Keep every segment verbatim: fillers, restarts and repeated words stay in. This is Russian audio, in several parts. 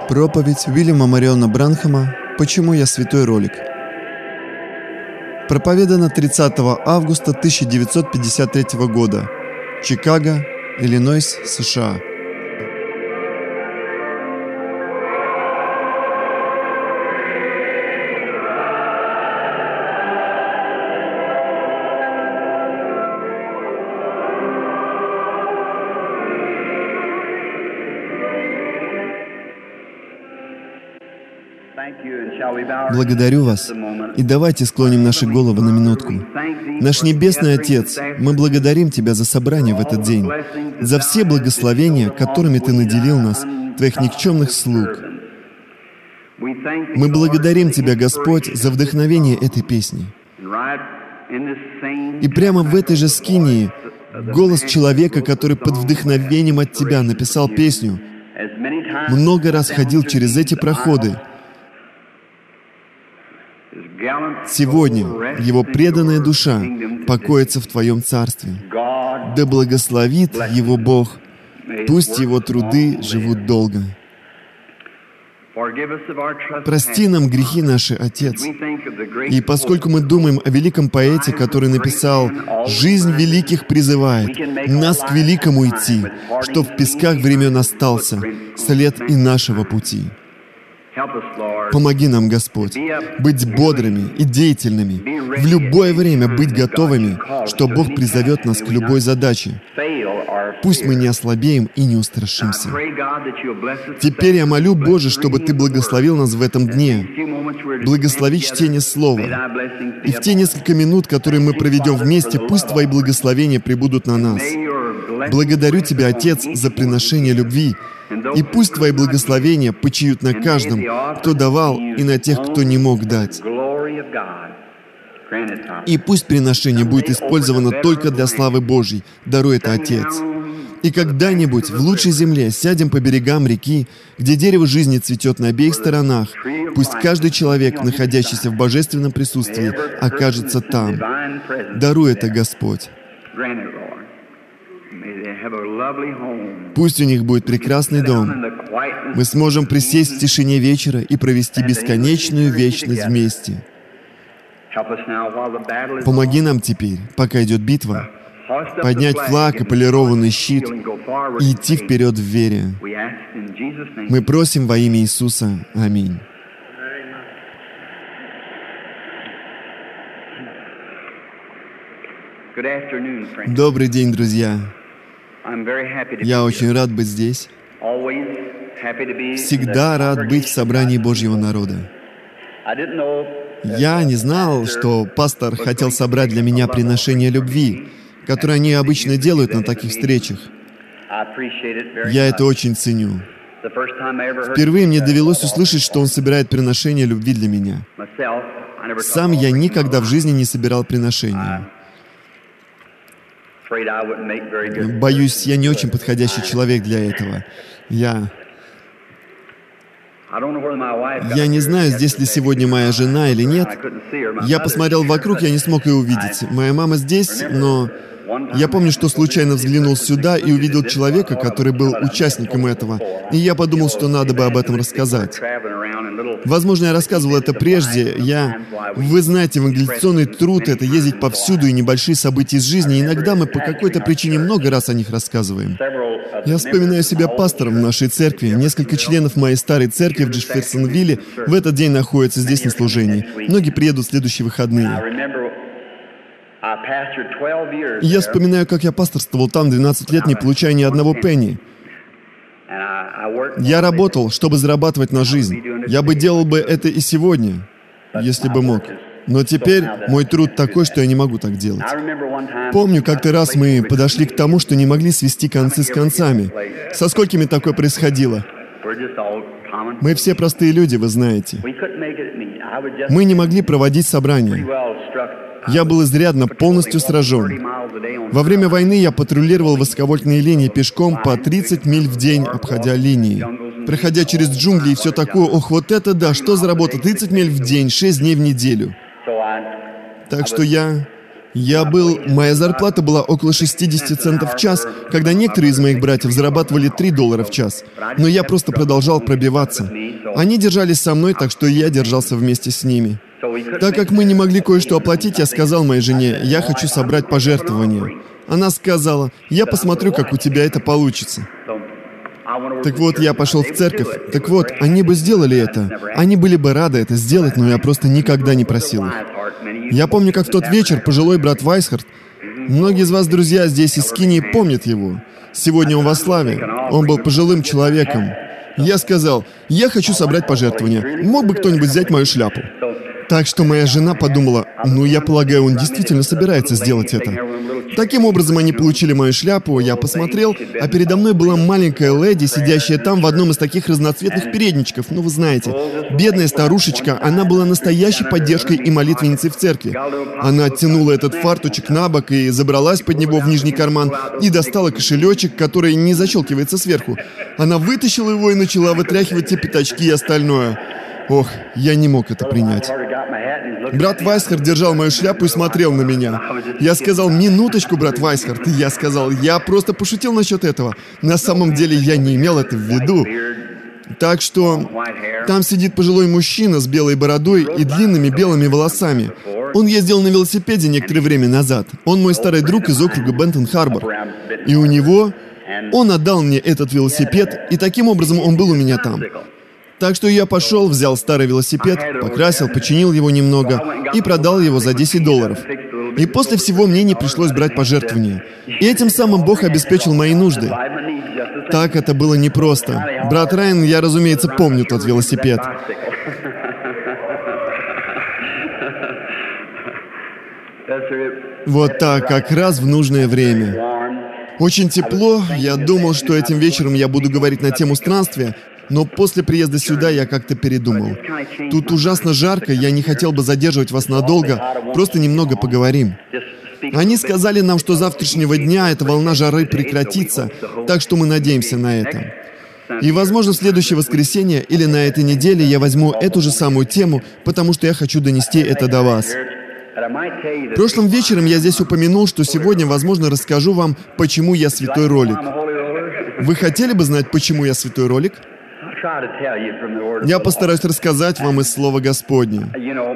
Проповедь Уильяма Мариона Бранхама «Почему я святой?» ролик. Проповедана тридцатого августа тысяча девятьсот пятьдесят третьего года. Чикаго, Иллинойс, США. Благодарю вас. И давайте склоним наши головы на минутку. Наш Небесный Отец, мы благодарим Тебя за собрание в этот день, за все благословения, которыми Ты наделил нас, Твоих никчемных слуг. Мы благодарим Тебя, Господь, за вдохновение этой песни. И прямо в этой же скинии голос человека, который под вдохновением от Тебя написал песню, много раз ходил через эти проходы. Сегодня его преданная душа покоится в Твоем Царстве. Да благословит его Бог, пусть его труды живут долго. Прости нам грехи наши, Отец. И поскольку мы думаем о великом поэте, который написал «Жизнь великих призывает нас к великому идти, что в песках времен остался след и нашего пути». Помоги нам, Господь, быть бодрыми и деятельными, в любое время быть готовыми, что Бог призовет нас к любой задаче. Пусть мы не ослабеем и не устрашимся. Теперь я молю, Боже, чтобы Ты благословил нас в этом дне. Благослови чтение Слова. И в те несколько минут, которые мы проведем вместе, пусть Твои благословения прибудут на нас. Благодарю Тебя, Отец, за приношение любви, и пусть Твои благословения почиют на каждом, кто давал, и на тех, кто не мог дать. И пусть приношение будет использовано только для славы Божьей. Даруй это, Отец. И когда-нибудь в лучшей земле сядем по берегам реки, где дерево жизни цветет на обеих сторонах. Пусть каждый человек, находящийся в божественном присутствии, окажется там. Даруй это, Господь. Пусть у них будет прекрасный дом. Мы сможем присесть в тишине вечера и провести бесконечную вечность вместе. Помоги нам теперь, пока идет битва, поднять флаг и полированный щит и идти вперед в вере. Мы просим во имя Иисуса. Аминь. Добрый день, друзья. Я очень рад быть здесь. Всегда рад быть в собрании Божьего народа. Я не знал, что пастор хотел собрать для меня приношение любви, которое они обычно делают на таких встречах. Я это очень ценю. Впервые мне довелось услышать, что он собирает приношение любви для меня. Сам я никогда в жизни не собирал приношения. Боюсь, я не очень подходящий человек для этого. Я... Я не знаю, здесь ли сегодня моя жена или нет. Я посмотрел вокруг, я не смог ее увидеть. Моя мама здесь, но... Я помню, что случайно взглянул сюда и увидел человека, который был участником этого, и я подумал, что надо бы об этом рассказать. Возможно, я рассказывал это прежде. Я... Вы знаете, евангелизационный труд — это ездить повсюду и небольшие события из жизни. Иногда мы по какой-то причине много раз о них рассказываем. Я вспоминаю себя пастором в нашей церкви. Несколько членов моей старой церкви в Джефферсонвилле в этот день находятся здесь на служении. Многие приедут в следующие выходные. И я вспоминаю, как я пасторствовал там двенадцать лет, не получая ни одного пенни. Я работал, чтобы зарабатывать на жизнь. Я бы делал бы это и сегодня, если бы мог. Но теперь мой труд такой, что я не могу так делать. Помню, как-то раз мы подошли к тому, что не могли свести концы с концами. Со сколькими такое происходило? Мы все простые люди, вы знаете. Мы не могли проводить собрания. Я был изрядно полностью сражен. Во время войны я патрулировал высоковольтные линии пешком по тридцать миль в день, обходя линии. Проходя через джунгли и все такое, ох, вот это да, что за работа, тридцать миль в день, шесть дней в неделю. Так что я... Я был... Моя зарплата была около шестидесяти центов в час, когда некоторые из моих братьев зарабатывали три доллара в час. Но я просто продолжал пробиваться. Они держались со мной, так что я держался вместе с ними. Так как мы не могли кое-что оплатить, я сказал моей жене, я хочу собрать пожертвования. Она сказала, я посмотрю, как у тебя это получится. Так вот, я пошел в церковь. Так вот, они бы сделали это. Они были бы рады это сделать, но я просто никогда не просил их. Я помню, как в тот вечер пожилой брат Вайсхард, многие из вас, друзья, здесь из Кинии помнят его. Сегодня он во славе. Он был пожилым человеком. Я сказал, я хочу собрать пожертвования. Мог бы кто-нибудь взять мою шляпу? Так что моя жена подумала, ну, я полагаю, он действительно собирается сделать это. Таким образом, они получили мою шляпу, я посмотрел, а передо мной была маленькая леди, сидящая там в одном из таких разноцветных передничков. Ну, вы знаете, бедная старушечка, она была настоящей поддержкой и молитвенницей в церкви. Она оттянула этот фартучек на бок и забралась под него в нижний карман и достала кошелечек, который не защелкивается сверху. Она вытащила его и начала вытряхивать те пятачки и остальное. Ох, я не мог это принять. Брат Вайсхард держал мою шляпу и смотрел на меня. Я сказал, минуточку, брат Вайсхард. И я сказал, я просто пошутил насчет этого. На самом деле я не имел это в виду. Так что там сидит пожилой мужчина с белой бородой и длинными белыми волосами. Он ездил на велосипеде некоторое время назад. Он мой старый друг из округа Бентон-Харбор. И у него... Он отдал мне этот велосипед, и таким образом он был у меня там. Так что я пошел, взял старый велосипед, покрасил, починил его немного и продал его за десять долларов. И после всего мне не пришлось брать пожертвования. И этим самым Бог обеспечил мои нужды. Так это было непросто. Брат Райан, я, разумеется, помню тот велосипед. Вот так, как раз в нужное время. Очень тепло. Я думал, что этим вечером я буду говорить на тему странствия, но после приезда сюда я как-то передумал. Тут ужасно жарко, я не хотел бы задерживать вас надолго, просто немного поговорим. Они сказали нам, что с завтрашнего дня эта волна жары прекратится, так что мы надеемся на это. И, возможно, в следующее воскресенье или на этой неделе я возьму эту же самую тему, потому что я хочу донести это до вас. Прошлым вечером я здесь упомянул, что сегодня, возможно, расскажу вам, почему я святой ролик. Вы хотели бы знать, почему я святой ролик? Я постараюсь рассказать вам из Слова Господня.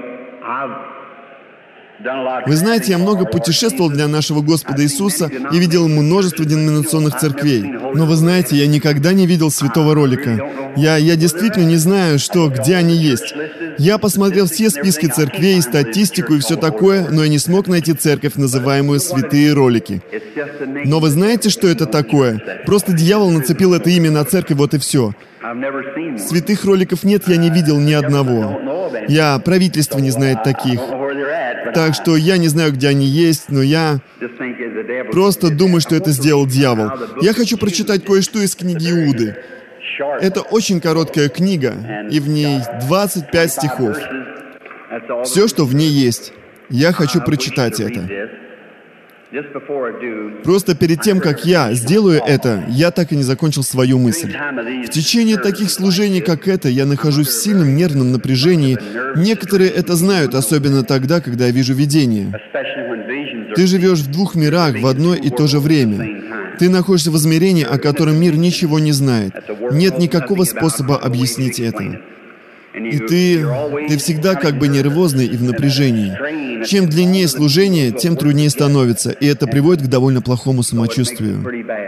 Вы знаете, я много путешествовал для нашего Господа Иисуса и видел множество деноминационных церквей. Но вы знаете, я никогда не видел святого ролика. Я, я действительно не знаю, что, где они есть. Я посмотрел все списки церквей, статистику и все такое, но я не смог найти церковь, называемую «Святые ролики». Но вы знаете, что это такое? Просто дьявол нацепил это имя на церковь, вот и все. Святых роликов нет, я не видел ни одного. Я, правительство не знает таких. Так что я не знаю, где они есть, но я просто думаю, что это сделал дьявол. Я хочу прочитать кое-что из книги Иуды. Это очень короткая книга, и в ней двадцать пять стихов. Все, что в ней есть. Я хочу прочитать это. Просто перед тем, как я сделаю это, я так и не закончил свою мысль. В течение таких служений, как это, я нахожусь в сильном нервном напряжении. Некоторые это знают, особенно тогда, когда я вижу видение. Ты живешь в двух мирах в одно и то же время. Ты находишься в измерении, о котором мир ничего не знает. Нет никакого способа объяснить это. И ты, ты всегда как бы нервозный и в напряжении. Чем длиннее служение, тем труднее становится, и это приводит к довольно плохому самочувствию.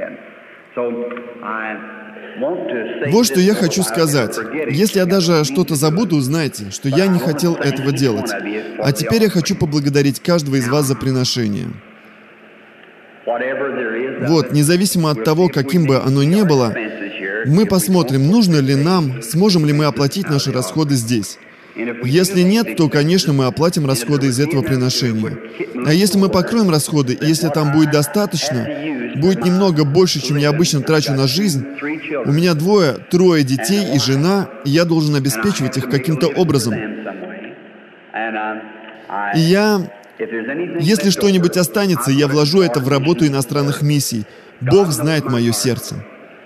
Вот что я хочу сказать. Если я даже что-то забуду, знайте, что я не хотел этого делать. А теперь я хочу поблагодарить каждого из вас за приношение. Вот, независимо от того, каким бы оно ни было, мы посмотрим, нужно ли нам, сможем ли мы оплатить наши расходы здесь. Если нет, то, конечно, мы оплатим расходы из этого приношения. А если мы покроем расходы, и если там будет достаточно, будет немного больше, чем я обычно трачу на жизнь, у меня двое, трое детей и жена, и я должен обеспечивать их каким-то образом. И я... Если что-нибудь останется, я вложу это в работу иностранных миссий. Бог знает мое сердце.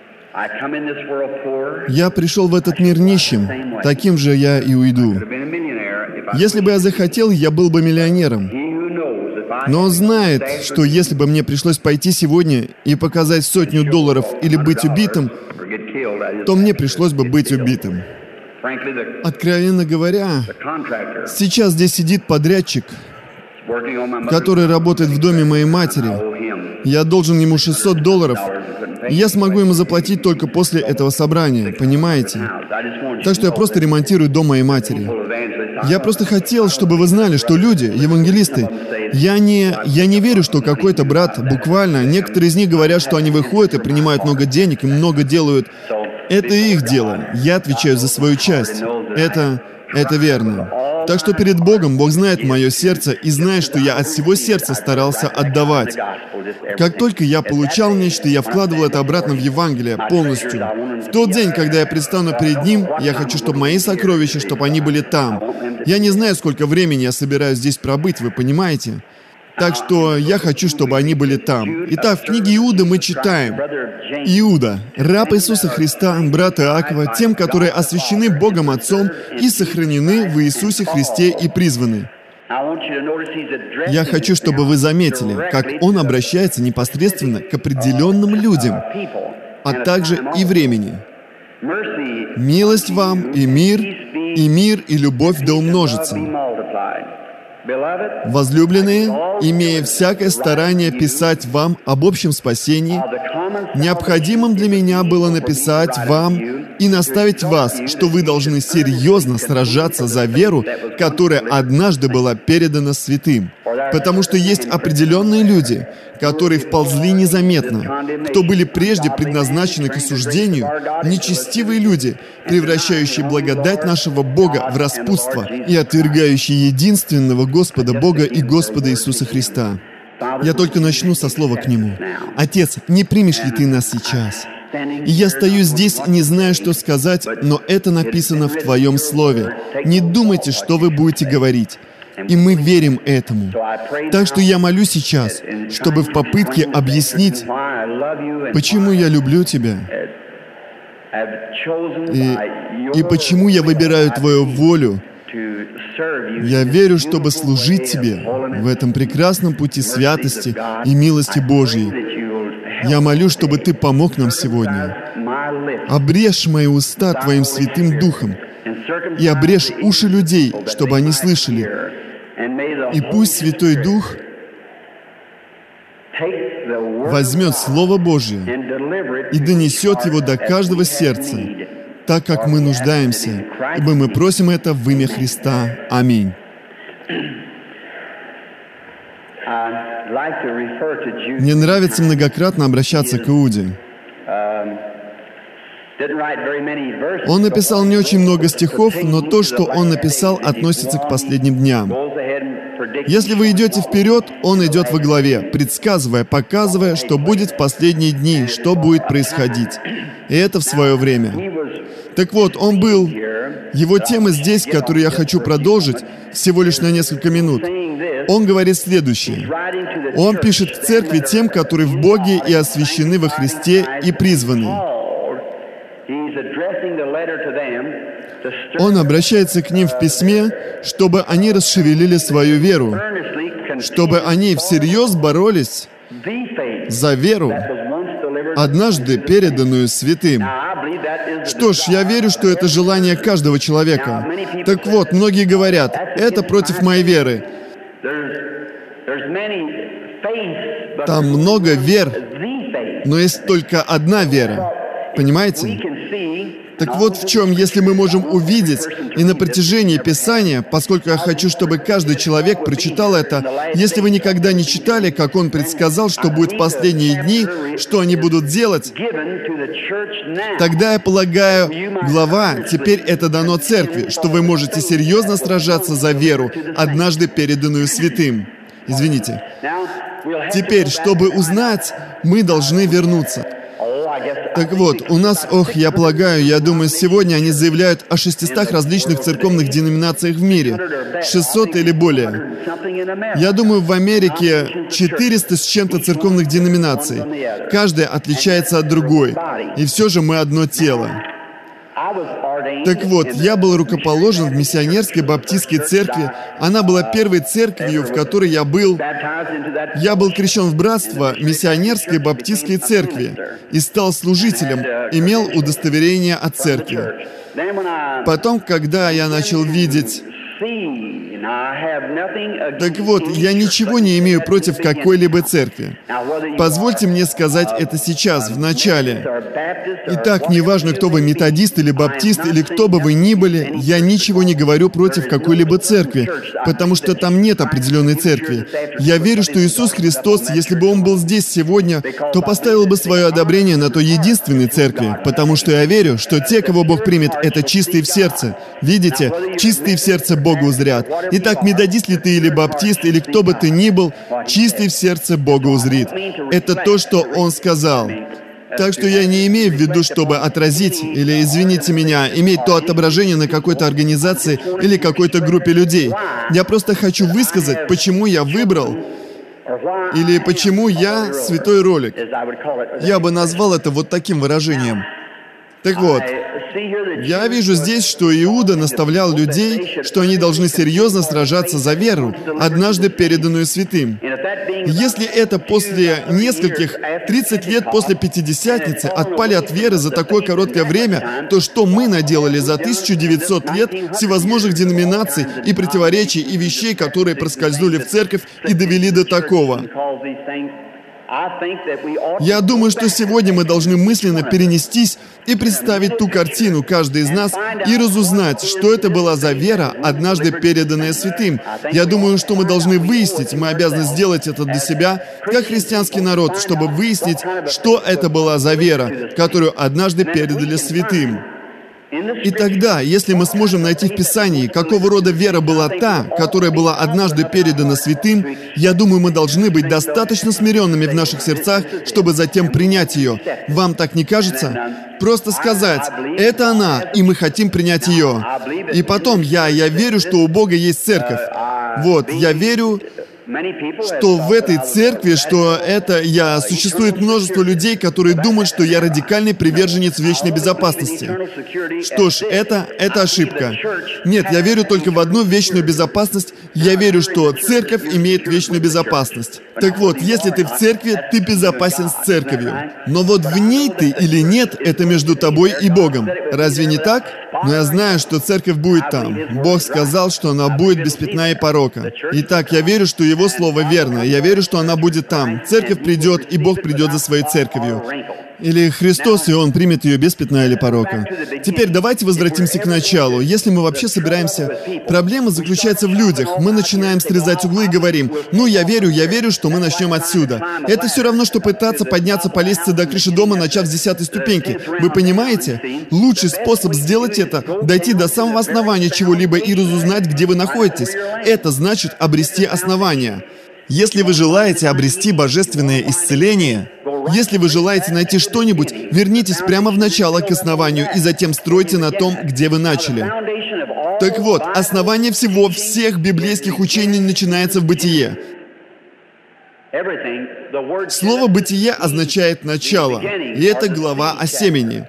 Я пришел в этот мир нищим, таким же я и уйду. Если бы я захотел, я был бы миллионером. Но он знает, что если бы мне пришлось пойти сегодня и показать сотню долларов или быть убитым, то мне пришлось бы быть убитым. Откровенно говоря, сейчас здесь сидит подрядчик, который работает в доме моей матери. Я должен ему шестьсот долларов, и я смогу ему заплатить только после этого собрания, понимаете? Так что я просто ремонтирую дом моей матери. Я просто хотел, чтобы вы знали, что люди, евангелисты, я не, я не верю, что какой-то брат, буквально, некоторые из них говорят, что они выходят и принимают много денег и много делают. Это их дело. Я отвечаю за свою часть. Это, это верно. Так что перед Богом Бог знает мое сердце и знает, что я от всего сердца старался отдавать. Как только я получал нечто, я вкладывал это обратно в Евангелие полностью. В тот день, когда я предстану перед Ним, я хочу, чтобы мои сокровища, чтобы они были там. Я не знаю, сколько времени я собираюсь здесь пробыть, вы понимаете? Так что я хочу, чтобы они были там. Итак, в книге Иуды мы читаем: Иуда, раб Иисуса Христа, брат Иакова, тем, которые освящены Богом Отцом и сохранены в Иисусе Христе и призваны. Я хочу, чтобы вы заметили, как он обращается непосредственно к определенным людям, а также и времени. «Милость вам и мир, и мир и любовь да умножится. Возлюбленные, имея всякое старание писать вам об общем спасении, необходимым для меня было написать вам и наставить вас, что вы должны серьезно сражаться за веру, которая однажды была передана святым. Потому что есть определенные люди, которые вползли незаметно, кто были прежде предназначены к осуждению, нечестивые люди, превращающие благодать нашего Бога в распутство и отвергающие единственного Господа Бога и Господа Иисуса Христа. Я только начну со слова к Нему. Отец, не примешь ли Ты нас сейчас? И я стою здесь, не зная, что сказать, но это написано в Твоем Слове. Не думайте, что вы будете говорить. И мы верим этому. Так что я молю сейчас, чтобы в попытке объяснить, почему я люблю Тебя, и, и почему я выбираю Твою волю, я верю, чтобы служить Тебе в этом прекрасном пути святости и милости Божьей. Я молю, чтобы Ты помог нам сегодня. Обрежь мои уста Твоим Святым Духом и обрежь уши людей, чтобы они слышали. И пусть Святой Дух возьмет Слово Божье и донесет его до каждого сердца, так как мы нуждаемся, ибо мы просим это в имя Христа. Аминь. Мне нравится многократно обращаться к Иуде. Он написал не очень много стихов, но то, что он написал, относится к последним дням. Если вы идете вперед, он идет во главе, предсказывая, показывая, что будет в последние дни, что будет происходить. И это в свое время. Так вот, он был... Его тема здесь, которую я хочу продолжить, всего лишь на несколько минут. Он говорит следующее. Он пишет к церкви тем, которые в Боге и освящены во Христе и призваны. Он обращается к ним в письме, чтобы они расшевелили свою веру, чтобы они всерьез боролись за веру, однажды переданную святым. Что ж, я верю, что это желание каждого человека. Так вот, многие говорят, это против моей веры. Там много вер, но есть только одна вера. Понимаете? Так вот в чем, если мы можем увидеть, и на протяжении Писания, поскольку я хочу, чтобы каждый человек прочитал это, если вы никогда не читали, как он предсказал, что будет в последние дни, что они будут делать, тогда, я полагаю, глава, теперь это дано церкви, что вы можете серьезно сражаться за веру, однажды переданную святым. Извините. Теперь, чтобы узнать, мы должны вернуться. Так вот, у нас, ох, я полагаю, я думаю, сегодня они заявляют о шестистах различных церковных деноминациях в мире. шестьсот или более. Я думаю, в Америке четыреста с чем-то церковных деноминаций. Каждая отличается от другой. И все же мы одно тело. Так вот, я был рукоположен в миссионерской баптистской церкви. Она была первой церковью, в которой я был. Я был крещен в братство миссионерской баптистской церкви и стал служителем, имел удостоверение от церкви. Потом, когда я начал видеть... Так вот, я ничего не имею против какой-либо церкви. Позвольте мне сказать это сейчас, в начале. Итак, неважно, кто вы, методист или баптист, или кто бы вы ни были, я ничего не говорю против какой-либо церкви, потому что там нет определенной церкви. Я верю, что Иисус Христос, если бы Он был здесь сегодня, то поставил бы свое одобрение на той единственной церкви, потому что я верю, что те, кого Бог примет, это чистые в сердце. Видите, чистые в сердце Бога узрят. Итак, методист ли ты или баптист, или кто бы ты ни был, чистый в сердце Бога узрит. Это то, что Он сказал. Так что я не имею в виду, чтобы отразить, или, извините меня, иметь то отображение на какой-то организации или какой-то группе людей. Я просто хочу высказать, почему я выбрал, или почему я святой ролик. Я бы назвал это вот таким выражением. Так вот, я вижу здесь, что Иуда наставлял людей, что они должны серьезно сражаться за веру, однажды переданную святым. Если это после нескольких, тридцать лет после Пятидесятницы отпали от веры за такое короткое время, то что мы наделали за тысячу девятьсот лет всевозможных деноминаций и противоречий и вещей, которые проскользнули в церковь и довели до такого? Я думаю, что сегодня мы должны мысленно перенестись и представить ту картину, каждый из нас, и разузнать, что это была за вера, однажды переданная святым. Я думаю, что мы должны выяснить, мы обязаны сделать это для себя, как христианский народ, чтобы выяснить, что это была за вера, которую однажды передали святым. И тогда, если мы сможем найти в Писании, какого рода вера была та, которая была однажды передана святым, я думаю, мы должны быть достаточно смиренными в наших сердцах, чтобы затем принять ее. Вам так не кажется? Просто сказать, это она, и мы хотим принять ее. И потом, я, я верю, что у Бога есть церковь. Вот, я верю, что в этой церкви, что это я, существует множество людей, которые думают, что я радикальный приверженец вечной безопасности. Что ж, это, это ошибка. Нет, я верю только в одну вечную безопасность. Я верю, что церковь имеет вечную безопасность. Так вот, если ты в церкви, ты безопасен с церковью. Но вот в ней ты или нет, это между тобой и Богом. Разве не так? Но я знаю, что церковь будет там. Бог сказал, что она будет без пятна и порока. Итак, я верю, что Его Слово верно. Я верю, что она будет там. Церковь придет, и Бог придет за своей церковью. Или Христос, и Он примет ее без пятна или порока. Теперь давайте возвратимся к началу. Если мы вообще собираемся... Проблема заключается в людях. Мы начинаем срезать углы и говорим, ну, я верю, я верю, что мы начнем отсюда. Это все равно, что пытаться подняться по лестнице до крыши дома, начав с десятой ступеньки. Вы понимаете? Лучший способ сделать это — дойти до самого основания чего-либо и разузнать, где вы находитесь. Это значит обрести основание. Если вы желаете обрести божественное исцеление, если вы желаете найти что-нибудь, вернитесь прямо в начало к основанию и затем стройте на том, где вы начали. Так вот, основание всего, всех библейских учений начинается в Бытие. Слово «бытие» означает «начало», и это глава о семени.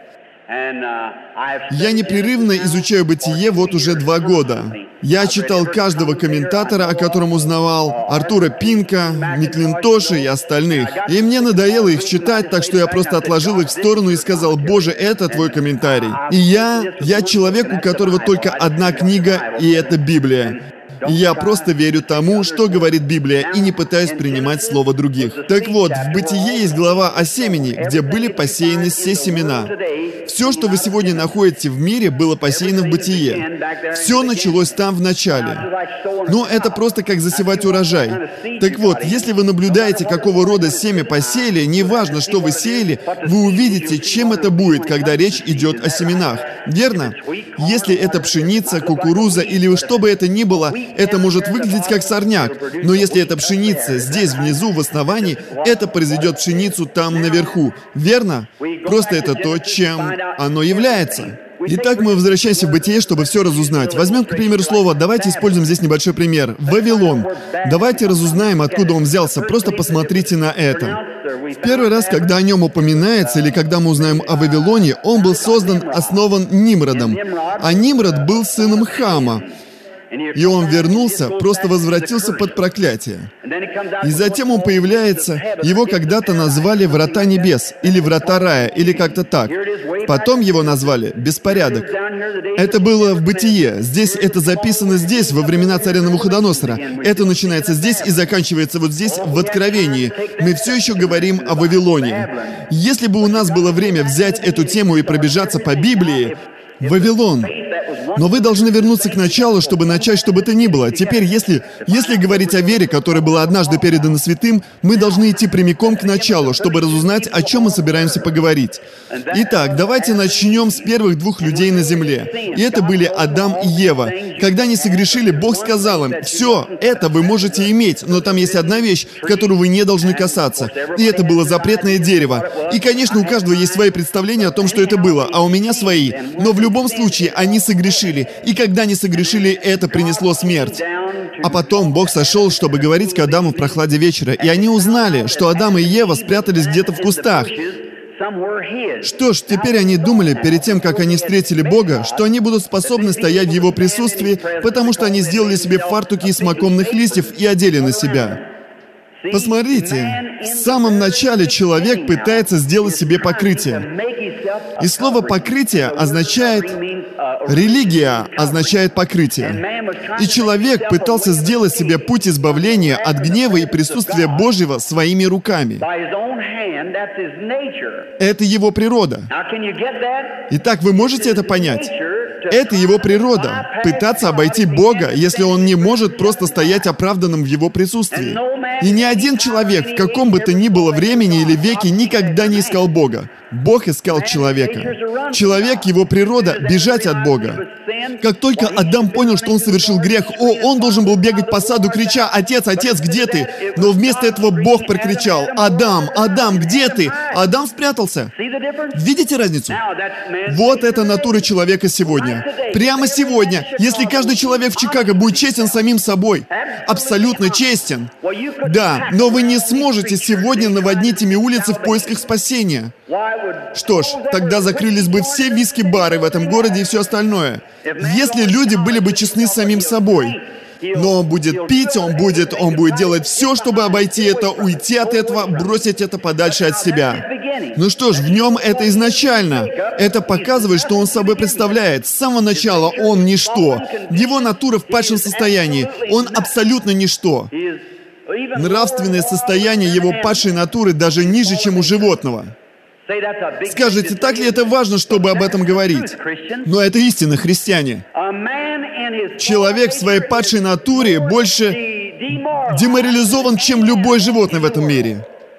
Я непрерывно изучаю «Бытие» вот уже два года. Я читал каждого комментатора, о котором узнавал, Артура Пинка, Мэклинтоша и остальных. И мне надоело их читать, так что я просто отложил их в сторону и сказал, «Боже, это твой комментарий». И я, я человек, у которого только одна книга, и это Библия. И я просто верю тому, что говорит Библия, и не пытаюсь принимать слово других. Так вот, в Бытие есть глава о семени, где были посеяны все семена. Все, что вы сегодня находите в мире, было посеяно в Бытие. Все началось там в начале. Но это просто как засевать урожай. Так вот, если вы наблюдаете, какого рода семя посеяли, неважно, что вы сеяли, вы увидите, чем это будет, когда речь идет о семенах. Верно? Если это пшеница, кукуруза или что бы это ни было, это может выглядеть как сорняк, но если это пшеница здесь, внизу, в основании, это произведет пшеницу там наверху. Верно? Просто это то, чем оно является. Итак, мы возвращаемся в Бытие, чтобы все разузнать. Возьмем, к примеру, слово, давайте используем здесь небольшой пример. Вавилон. Давайте разузнаем, откуда он взялся. Просто посмотрите на это. В первый раз, когда о нем упоминается, или когда мы узнаем о Вавилоне, он был создан, основан Нимродом. А Нимрод был сыном Хама. И он вернулся, просто возвратился под проклятие. И затем он появляется, его когда-то назвали «Врата небес», или «Врата рая», или как-то так. Потом его назвали «Беспорядок». Это было в Бытие. Здесь это записано здесь, во времена царя Навуходоносора. Это начинается здесь и заканчивается вот здесь, в Откровении. Мы все еще говорим о Вавилоне. Если бы у нас было время взять эту тему и пробежаться по Библии, Вавилон. Но вы должны вернуться к началу, чтобы начать, что бы то ни было. Теперь, если, если говорить о вере, которая была однажды передана святым, мы должны идти прямиком к началу, чтобы разузнать, о чем мы собираемся поговорить. Итак, давайте начнем с первых двух людей на земле. И это были Адам и Ева. Когда они согрешили, Бог сказал им: «Все, это вы можете иметь, но там есть одна вещь, которую вы не должны касаться». И это было запретное дерево. И, конечно, у каждого есть свои представления о том, что это было, а у меня свои. Но в любом случае, они согрешили. И когда они согрешили, это принесло смерть. А потом Бог сошел, чтобы говорить к Адаму в прохладе вечера. И они узнали, что Адам и Ева спрятались где-то в кустах. Что ж, теперь они думали, перед тем, как они встретили Бога, что они будут способны стоять в Его присутствии, потому что они сделали себе фартуки из смоковных листьев и одели на себя. Посмотрите, в самом начале человек пытается сделать себе покрытие. И слово «покрытие» означает... Религия означает покрытие. И человек пытался сделать себе путь избавления от гнева и присутствия Божьего своими руками. Это его природа. Итак, вы можете это понять? Это его природа. Пытаться обойти Бога, если он не может просто стоять оправданным в его присутствии. И ни один человек в каком бы то ни было времени или веке никогда не искал Бога. Бог искал человека. Человек, его природа — бежать от Бога. Как только Адам понял, что он совершил грех, о, он должен был бегать по саду, крича: «Отец, отец, где ты?» Но вместо этого Бог прокричал: «Адам, Адам, где ты?» Адам спрятался. Видите разницу? Вот это натура человека сегодня. Прямо сегодня, если каждый человек в Чикаго будет честен самим собой, абсолютно честен, да, но вы не сможете сегодня наводнить ими улицы в поисках спасения. Что ж, тогда закрылись бы все виски-бары в этом городе и все остальное. Если люди были бы честны с самим собой. Но он будет пить, он будет, он будет делать все, чтобы обойти это, уйти от этого, бросить это подальше от себя. Ну что ж, в нем это изначально. Это показывает, что он собой представляет. С самого начала он ничто. Его натура в падшем состоянии. Он абсолютно ничто. Нравственное состояние его падшей натуры даже ниже, чем у животного. Скажите, так ли это важно, чтобы об этом говорить? Но это истина, христиане. Человек в своей падшей натуре больше деморализован, чем любое животное в этом мире.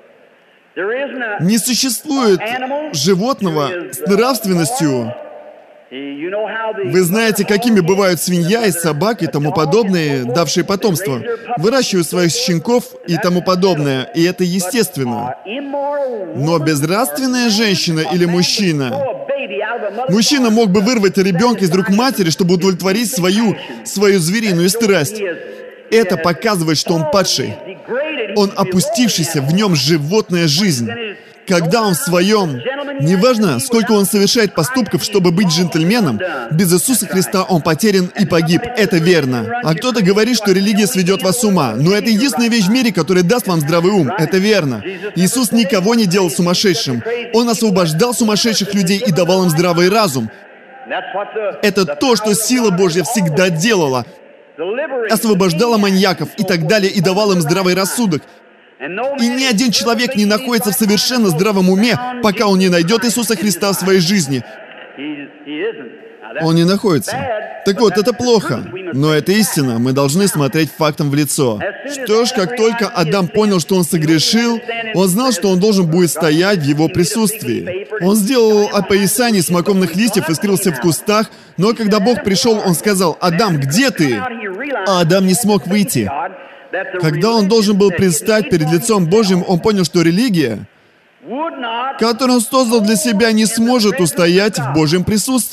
Не существует животного с нравственностью. Вы знаете, какими бывают свинья и собака и тому подобное, давшие потомство. Выращивают своих щенков и тому подобное, и это естественно. Но безнравственная женщина или мужчина... Мужчина мог бы вырвать ребенка из рук матери, чтобы удовлетворить свою, свою звериную страсть. Это показывает, что он падший. Он опустившийся, в нем животная жизнь. Когда он в своем... Неважно, сколько он совершает поступков, чтобы быть джентльменом, без Иисуса Христа он потерян и погиб. Это верно. А кто-то говорит, что религия сведет вас с ума. Но это единственная вещь в мире, которая даст вам здравый ум. Это верно. Иисус никого не делал сумасшедшим. Он освобождал сумасшедших людей и давал им здравый разум. Это то, что сила Божья всегда делала. Освобождала маньяков и так далее, и давала им здравый рассудок. И ни один человек не находится в совершенно здравом уме, пока он не найдет Иисуса Христа в своей жизни. Он не находится. Так вот, это плохо. Но это истина. Мы должны смотреть фактам в лицо. Что ж, как только Адам понял, что он согрешил, он знал, что он должен будет стоять в его присутствии. Он сделал опоясание из смоковных листьев и скрылся в кустах, но когда Бог пришел, он сказал: «Адам, где ты?» А Адам не смог выйти. Когда он должен был предстать перед лицом Божьим, он понял, что религия, которую он создал для себя, не сможет устоять в Божьем присутствии.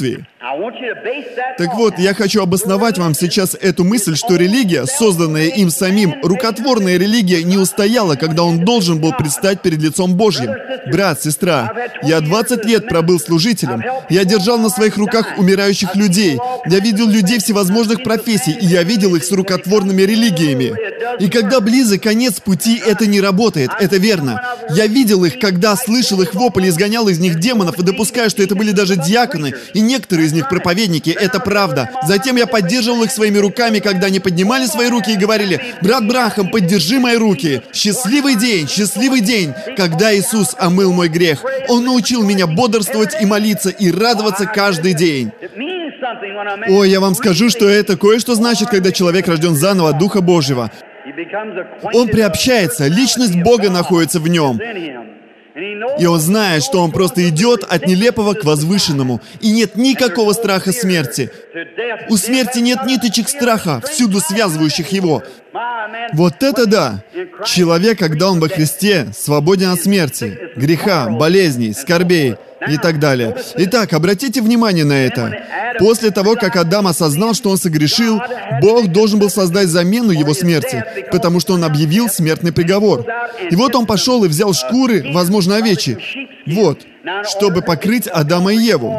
Так вот, я хочу обосновать вам сейчас эту мысль, что религия, созданная им самим, рукотворная религия, не устояла, когда он должен был предстать перед лицом Божьим. Брат, сестра, я двадцать лет пробыл служителем. Я держал на своих руках умирающих людей. Я видел людей всевозможных профессий, и я видел их с рукотворными религиями. И когда близок конец пути, это не работает, это верно. Я видел их, когда слышал их вопль, изгонял из них демонов, и допускаю, что это были даже диаконы, и некоторые из них проповедники, это правда. Затем я поддерживал их своими руками, когда они поднимали свои руки и говорили: «Брат Брахам, поддержи мои руки! Счастливый день, счастливый день, когда Иисус омыл мой грех! Он научил меня бодрствовать и молиться, и радоваться каждый день». Ой, я вам скажу, что это кое-что значит, когда человек рожден заново от Духа Божьего. Он приобщается, личность Бога находится в нем. И он знает, что он просто идет от нелепого к возвышенному. И нет никакого страха смерти. У смерти нет ниточек страха, всюду связывающих его. Вот это да! Человек, когда он во Христе, свободен от смерти, греха, болезней, скорбей и так далее. Итак, обратите внимание на это. После того, как Адам осознал, что он согрешил, Бог должен был создать замену его смерти, потому что он объявил смертный приговор. И вот он пошел и взял шкуры, возможно, овечьи, вот, чтобы покрыть Адама и Еву.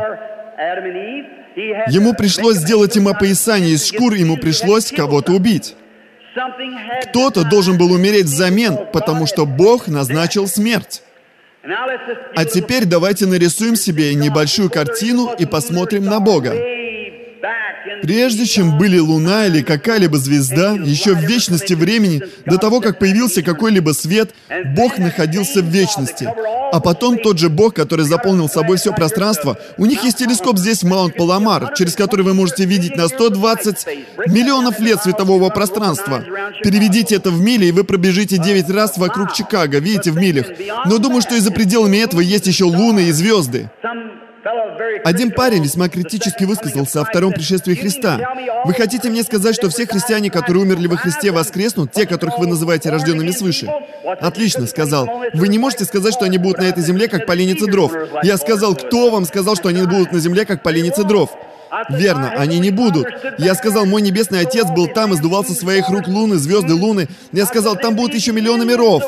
Ему пришлось сделать им опоясание из шкур, ему пришлось кого-то убить. Кто-то должен был умереть взамен, потому что Бог назначил смерть. А теперь давайте нарисуем себе небольшую картину и посмотрим на Бога. Прежде чем были Луна или какая-либо звезда, еще в вечности времени, до того, как появился какой-либо свет, Бог находился в вечности. А потом тот же Бог, который заполнил собой все пространство, у них есть телескоп здесь, Маунт Паламар, через который вы можете видеть на сто двадцать миллионов лет светового пространства. Переведите это в мили, и вы пробежите девять раз вокруг Чикаго, видите, в милях. Но думаю, что и за пределами этого есть еще луны и звезды. Один парень весьма критически высказался о втором пришествии Христа. Вы хотите мне сказать, что все христиане, которые умерли во Христе, воскреснут, те, которых вы называете рожденными свыше? Отлично, сказал. Вы не можете сказать, что они будут на этой земле, как поленница дров. Я сказал, кто вам сказал, что они будут на земле, как поленница дров? Верно, они не будут. Я сказал, мой небесный Отец был там и сдувал со своих рук луны, звезды, луны. Я сказал, там будут еще миллионы миров.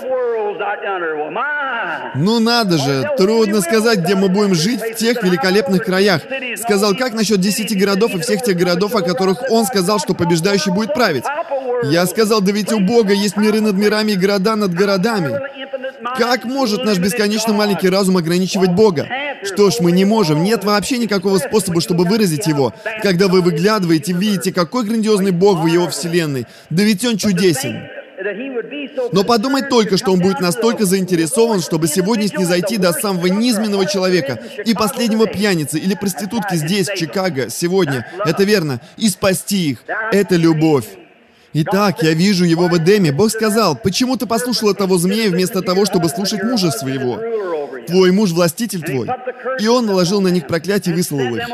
Ну надо же, трудно сказать, где мы будем жить в тех великолепных краях. Сказал, как насчет десяти городов и всех тех городов, о которых он сказал, что побеждающий будет править? Я сказал, да ведь у Бога есть миры над мирами и города над городами. Как может наш бесконечно маленький разум ограничивать Бога? Что ж, мы не можем. Нет вообще никакого способа, чтобы выразить Его. Когда вы выглядываете, видите, какой грандиозный Бог в Его вселенной. Да ведь Он чудесен. Но подумать только, что он будет настолько заинтересован, чтобы сегодня снизойти до самого низменного человека и последнего пьяницы или проститутки здесь, в Чикаго, сегодня. Это верно. И спасти их. Это любовь. Итак, я вижу его в Эдеме. Бог сказал, почему ты послушала того змея вместо того, чтобы слушать мужа своего? Твой муж властитель твой. И он наложил на них проклятие и выслал их.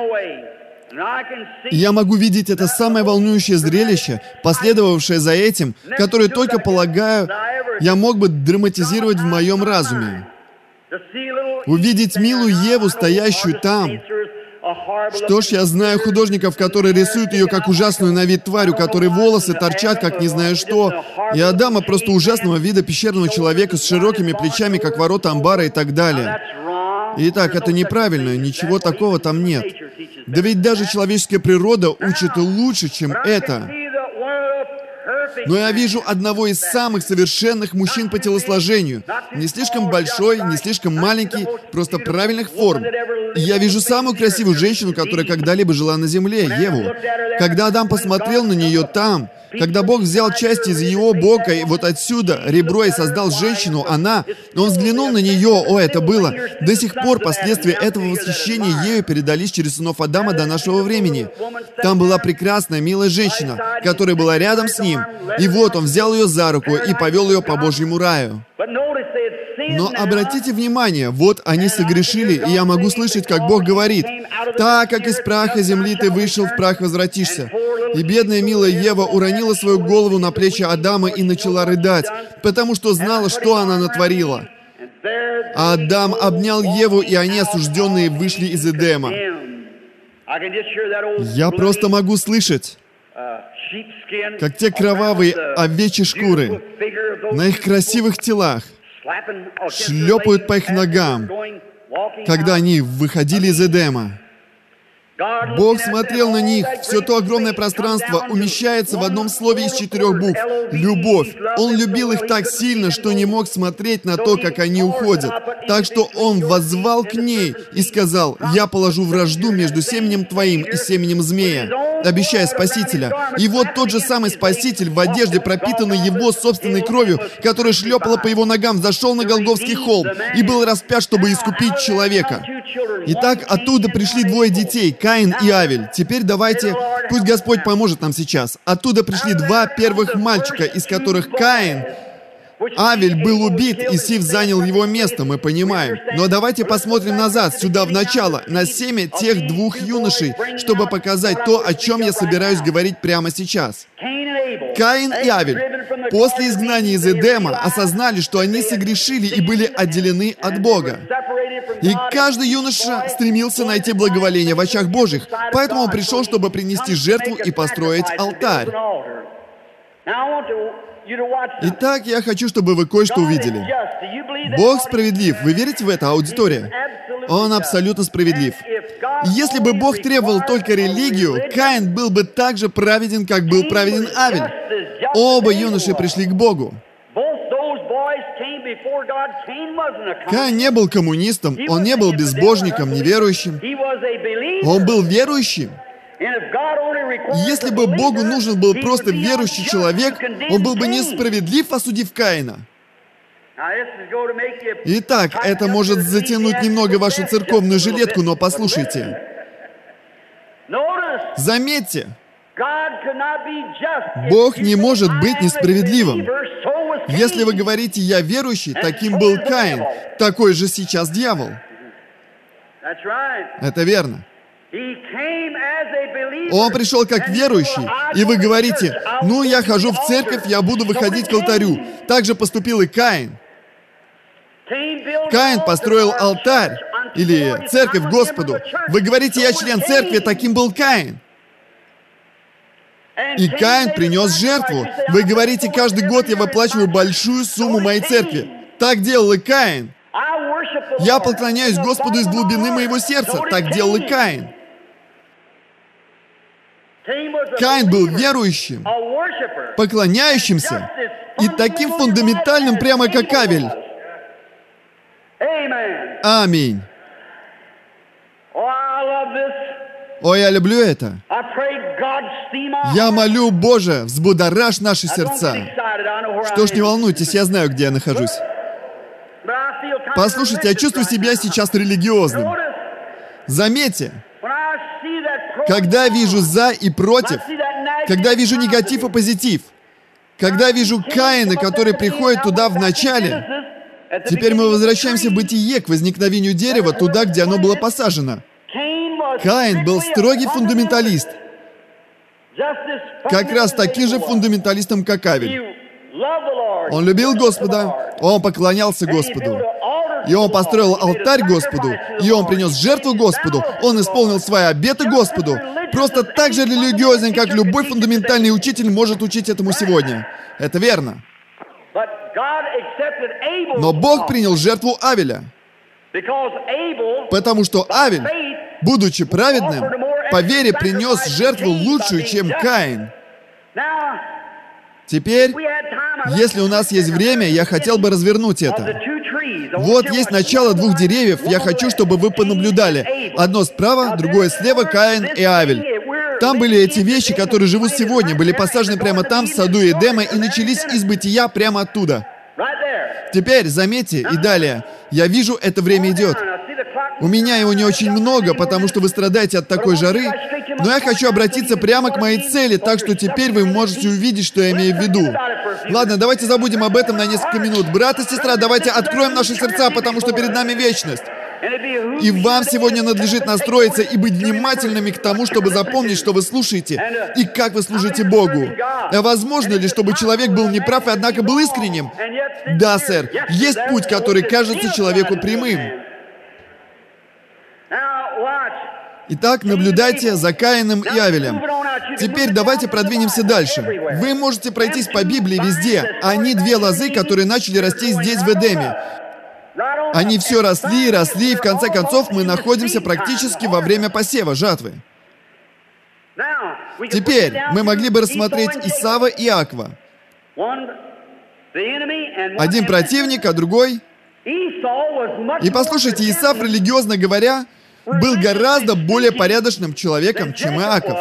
И я могу видеть это самое волнующее зрелище, последовавшее за этим, которое только, полагаю, я мог бы драматизировать в моем разуме. Увидеть милую Еву, стоящую там. Что ж, я знаю художников, которые рисуют ее как ужасную на вид тварь, у которой волосы торчат, как не знаю что, и Адама просто ужасного вида пещерного человека с широкими плечами, как ворота амбара и так далее. Итак, это неправильно, ничего такого там нет. Да ведь даже человеческая природа учит лучше, чем это. Но я вижу одного из самых совершенных мужчин по телосложению. Не слишком большой, не слишком маленький, просто правильных форм. И я вижу самую красивую женщину, которая когда-либо жила на земле, Еву. Когда Адам посмотрел на нее там, когда Бог взял часть из его бока, и вот отсюда, ребро, и создал женщину, она, он взглянул на нее, о, это было. До сих пор последствия этого восхищения ею передались через сынов Адама до нашего времени. Там была прекрасная, милая женщина, которая была рядом с ним. И вот он взял ее за руку и повел ее по Божьему раю. Но обратите внимание, вот они согрешили, и я могу слышать, как Бог говорит, «Так как из праха земли ты вышел, в прах возвратишься». И бедная милая Ева уронила свою голову на плечи Адама и начала рыдать, потому что знала, что она натворила. А Адам обнял Еву, и они, осужденные, вышли из Эдема. Я просто могу слышать, как те кровавые овечьи шкуры на их красивых телах шлепают по их ногам, когда они выходили из Эдема. Бог смотрел на них, все то огромное пространство умещается в одном слове из четырех букв — любовь. Он любил их так сильно, что не мог смотреть на то, как они уходят. Так что Он воззвал к ней и сказал: «Я положу вражду между семенем твоим и семенем змея», обещая Спасителя. И вот тот же самый Спаситель в одежде, пропитанной Его собственной кровью, которая шлепала по Его ногам, зашел на Голгофский холм и был распят, чтобы искупить человека. Итак, оттуда пришли двое детей, Каин и Авель. Теперь давайте, пусть Господь поможет нам сейчас. Оттуда пришли два первых мальчика, из которых Каин, Авель был убит, и Сив занял его место, мы понимаем. Но давайте посмотрим назад, сюда, в начало, на семя тех двух юношей, чтобы показать то, о чем я собираюсь говорить прямо сейчас. Каин и Авель после изгнания из Эдема осознали, что они согрешили и были отделены от Бога. И каждый юноша стремился найти благоволение в очах Божьих, поэтому он пришел, чтобы принести жертву и построить алтарь. Итак, я хочу, чтобы вы кое-что увидели. Бог справедлив. Вы верите в это, аудитория? Он абсолютно справедлив. Если бы Бог требовал только религию, Каин был бы так же праведен, как был праведен Авель. Оба юноши пришли к Богу. Каин не был коммунистом, он не был безбожником, неверующим. Он был верующим. Если бы Богу нужен был просто верующий человек, Он был бы несправедлив, осудив Каина. Итак, это может затянуть немного вашу церковную жилетку, но послушайте. Заметьте, Бог не может быть несправедливым. Если вы говорите «я верующий», таким был Каин, такой же сейчас дьявол. Это верно. Он пришел как верующий, и вы говорите: «Ну, я хожу в церковь, я буду выходить к алтарю». Так же поступил и Каин. Каин построил алтарь, или церковь Господу. Вы говорите: «Я член церкви», таким был Каин. И Каин принес жертву. Вы говорите: «Каждый год я выплачиваю большую сумму моей церкви». Так делал и Каин. «Я поклоняюсь Господу из глубины моего сердца». Так делал и Каин. Каин был верующим, поклоняющимся и таким фундаментальным, прямо как Авель. Аминь. О, я люблю это. Я молю, Боже, взбудоражь наши сердца. Что ж, не волнуйтесь, я знаю, где я нахожусь. Послушайте, я чувствую себя сейчас религиозным. Заметьте, когда вижу «за» и «против», когда вижу негатив и позитив, когда вижу Каина, который приходит туда в начале, теперь мы возвращаемся в Бытие, к возникновению дерева, туда, где оно было посажено. Каин был строгий фундаменталист, как раз таким же фундаменталистом, как Авель. Он любил Господа, он поклонялся Господу. И он построил алтарь Господу, и он принес жертву Господу, он исполнил свои обеты Господу. Просто так же религиозен, как любой фундаментальный учитель может учить этому сегодня. Это верно. Но Бог принял жертву Авеля, потому что Авель, будучи праведным, по вере принес жертву лучшую, чем Каин. Теперь, если у нас есть время, я хотел бы развернуть это. Вот есть начало двух деревьев, я хочу, чтобы вы понаблюдали. Одно справа, другое слева, Каин и Авель. Там были эти вещи, которые живут сегодня, были посажены прямо там, в саду Эдема, и начались из бытия прямо оттуда. Теперь, заметьте, и далее, я вижу, это время идет. У меня его не очень много, потому что вы страдаете от такой жары, но я хочу обратиться прямо к моей цели, так что теперь вы можете увидеть, что я имею в виду. Ладно, давайте забудем об этом на несколько минут. Брат и сестра, давайте откроем наши сердца, потому что перед нами вечность. И вам сегодня надлежит настроиться и быть внимательными к тому, чтобы запомнить, что вы слушаете, и как вы служите Богу. А возможно ли, чтобы человек был неправ и однако был искренним? Да, сэр. Есть путь, который кажется человеку прямым. Итак, наблюдайте за Каином и Авелем. Теперь давайте продвинемся дальше. Вы можете пройтись по Библии везде. Они две лозы, которые начали расти здесь, в Эдеме. Они все росли и росли, и в конце концов мы находимся практически во время посева, жатвы. Теперь мы могли бы рассмотреть Исава и Иакова. Один противник, а другой... И послушайте, Исав, религиозно говоря, был гораздо более порядочным человеком, чем Иаков.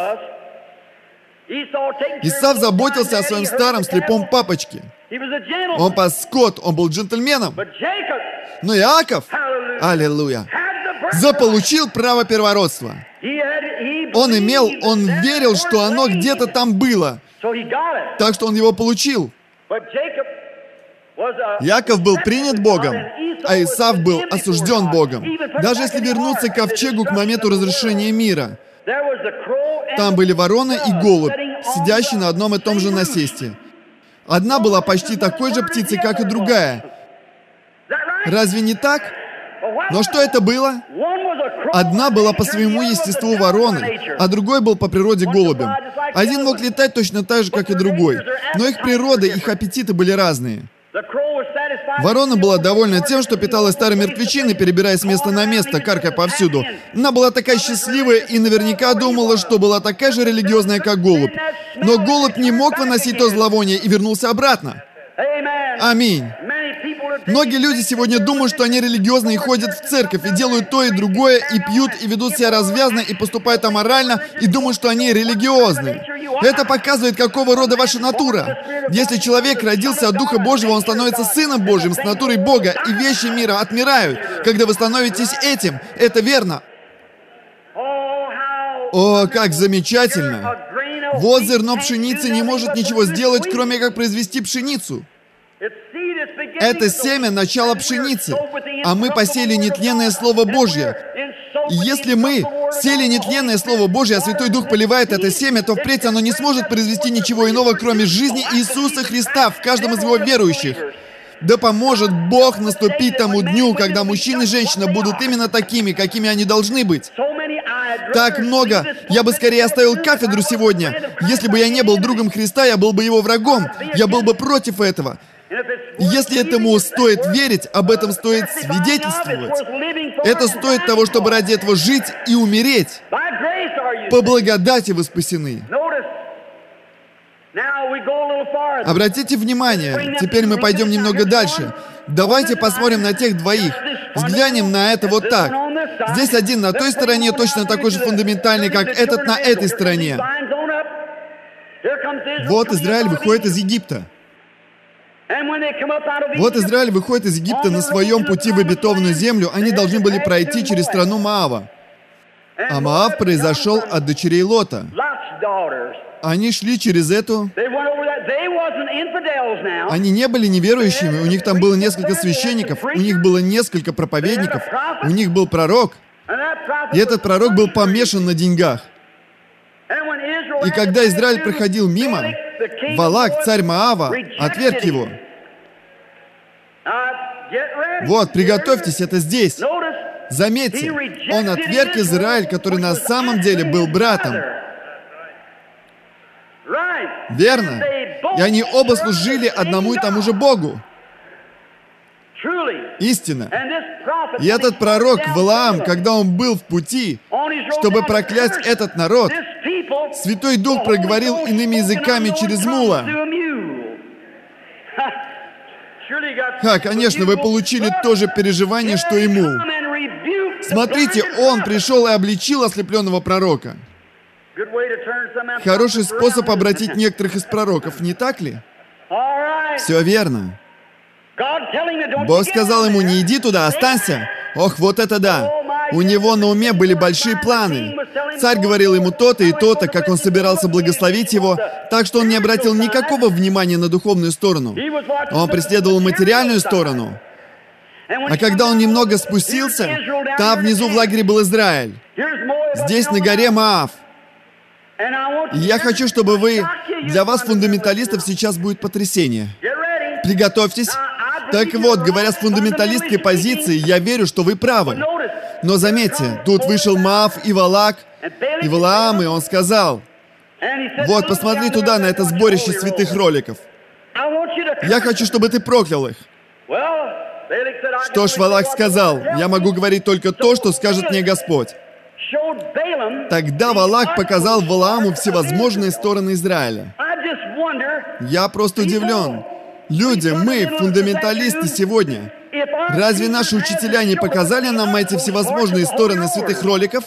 Исав заботился о своем старом слепом папочке. Он пас скот, он был джентльменом. Но Иаков, аллилуйя, заполучил право первородства. Он имел, он верил, что оно где-то там было. Так что он его получил. Яков был принят Богом, а Исав был осужден Богом. Даже если вернуться к ковчегу к моменту разрушения мира, там были ворона и голубь, сидящие на одном и том же насесте. Одна была почти такой же птицей, как и другая. Разве не так? Но что это было? Одна была по своему естеству вороной, а другой был по природе голубем. Один мог летать точно так же, как и другой, но их природа, их аппетиты были разные. Ворона была довольна тем, что питалась старой мертвечиной, перебираясь с места на место, каркая повсюду. Она была такая счастливая и наверняка думала, что была такая же религиозная, как голубь. Но голубь не мог выносить то зловоние и вернулся обратно. Аминь. Многие люди сегодня думают, что они религиозны и ходят в церковь, и делают то и другое, и пьют, и ведут себя развязно, и поступают аморально, и думают, что они религиозны. Это показывает, какого рода ваша натура. Если человек родился от Духа Божьего, он становится Сыном Божьим с натурой Бога, и вещи мира отмирают. Когда вы становитесь этим, это верно. О, как замечательно! Вот зерно пшеницы не может ничего сделать, кроме как произвести пшеницу. Это семя — начало пшеницы, а мы посеяли нетленное Слово Божье. И если мы сели нетленное Слово Божье, а Святой Дух поливает это семя, то впредь оно не сможет произвести ничего иного, кроме жизни Иисуса Христа в каждом из Его верующих. Да поможет Бог наступить тому дню, когда мужчина и женщина будут именно такими, какими они должны быть. Так много. Я бы скорее оставил кафедру сегодня. Если бы я не был другом Христа, я был бы его врагом. Я был бы против этого. Если этому стоит верить, об этом стоит свидетельствовать. Это стоит того, чтобы ради этого жить и умереть. По благодати вы спасены. Обратите внимание, теперь мы пойдем немного дальше. Давайте посмотрим на тех двоих. Взглянем на это вот так. Здесь один на той стороне точно такой же фундаментальный, как этот на этой стороне. Вот Израиль выходит из Египта. Вот Израиль выходит из Египта на своем пути в обетованную землю. Они должны были пройти через страну Моава. А Моав произошел от дочерей Лота. Они шли через эту... Они не были неверующими, у них там было несколько священников, у них было несколько проповедников, у них был пророк. И этот пророк был помешан на деньгах. И когда Израиль проходил мимо, Валак, царь Моава, отверг его. Вот, приготовьтесь, это здесь. Заметьте, он отверг Израиль, который на самом деле был братом. Верно. И они оба служили одному и тому же Богу. Истина. И этот пророк Валаам, когда он был в пути, чтобы проклясть этот народ, Святой Дух проговорил иными языками через мула. Ха, конечно, вы получили то же переживание, что и мул. Смотрите, он пришел и обличил ослепленного пророка. Хороший способ обратить некоторых из пророков, не так ли? Все верно. Бог сказал ему: не иди туда, останься. Ох, вот это да. У него на уме были большие планы. Царь говорил ему то-то и то-то, как он собирался благословить его, так что он не обратил никакого внимания на духовную сторону. Он преследовал материальную сторону. А когда он немного спустился, там внизу в лагере был Израиль. Здесь на горе Моав. И я хочу, чтобы вы... Для вас, фундаменталистов, сейчас будет потрясение. Приготовьтесь. Так вот, говоря с фундаменталистской позиции, я верю, что вы правы. Но заметьте, тут вышел Моав и Валак, и Валаам, и он сказал: вот, посмотри туда, на это сборище святых роликов. Я хочу, чтобы ты проклял их. Что ж, Валак сказал: я могу говорить только то, что скажет мне Господь. Тогда Валак показал Валааму всевозможные стороны Израиля. Я просто удивлен. Люди, мы, фундаменталисты сегодня, разве наши учителя не показали нам эти всевозможные стороны святых роликов?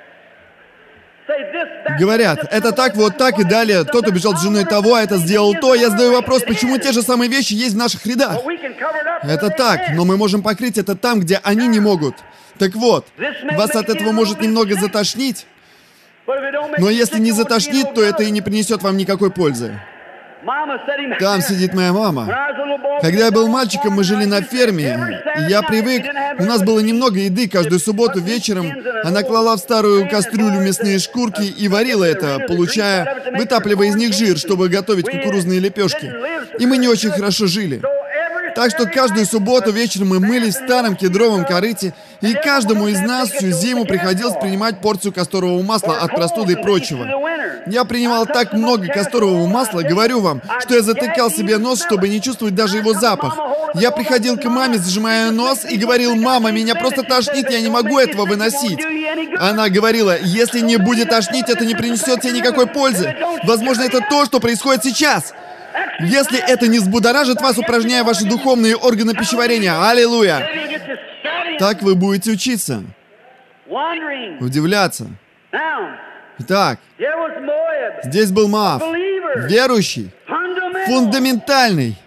Говорят, это так, вот так и далее. Тот убежал с женой того, а это сделал то. Я задаю вопрос, почему те же самые вещи есть в наших рядах? Это так, но мы можем покрыть это там, где они не могут. Так вот, вас от этого может немного затошнить, но если не затошнит, то это и не принесет вам никакой пользы. Там сидит моя мама. Когда я был мальчиком, мы жили на ферме, и я привык, у нас было немного еды, каждую субботу вечером она клала в старую кастрюлю мясные шкурки и варила это, получая, вытапливая из них жир, чтобы готовить кукурузные лепешки. И мы не очень хорошо жили. Так что каждую субботу вечером мы мылись в старом кедровом корыте, и каждому из нас всю зиму приходилось принимать порцию касторового масла от простуды и прочего. Я принимал так много касторового масла, говорю вам, что я затыкал себе нос, чтобы не чувствовать даже его запах. Я приходил к маме, зажимая нос, и говорил: мама, меня просто тошнит, я не могу этого выносить. Она говорила: если не будет тошнить, это не принесет тебе никакой пользы. Возможно, это то, что происходит сейчас. Если это не взбудоражит вас, упражняя ваши духовные органы пищеварения. Аллилуйя! Так вы будете учиться. Удивляться. Итак, здесь был Моав. Верующий. Фундаментальный.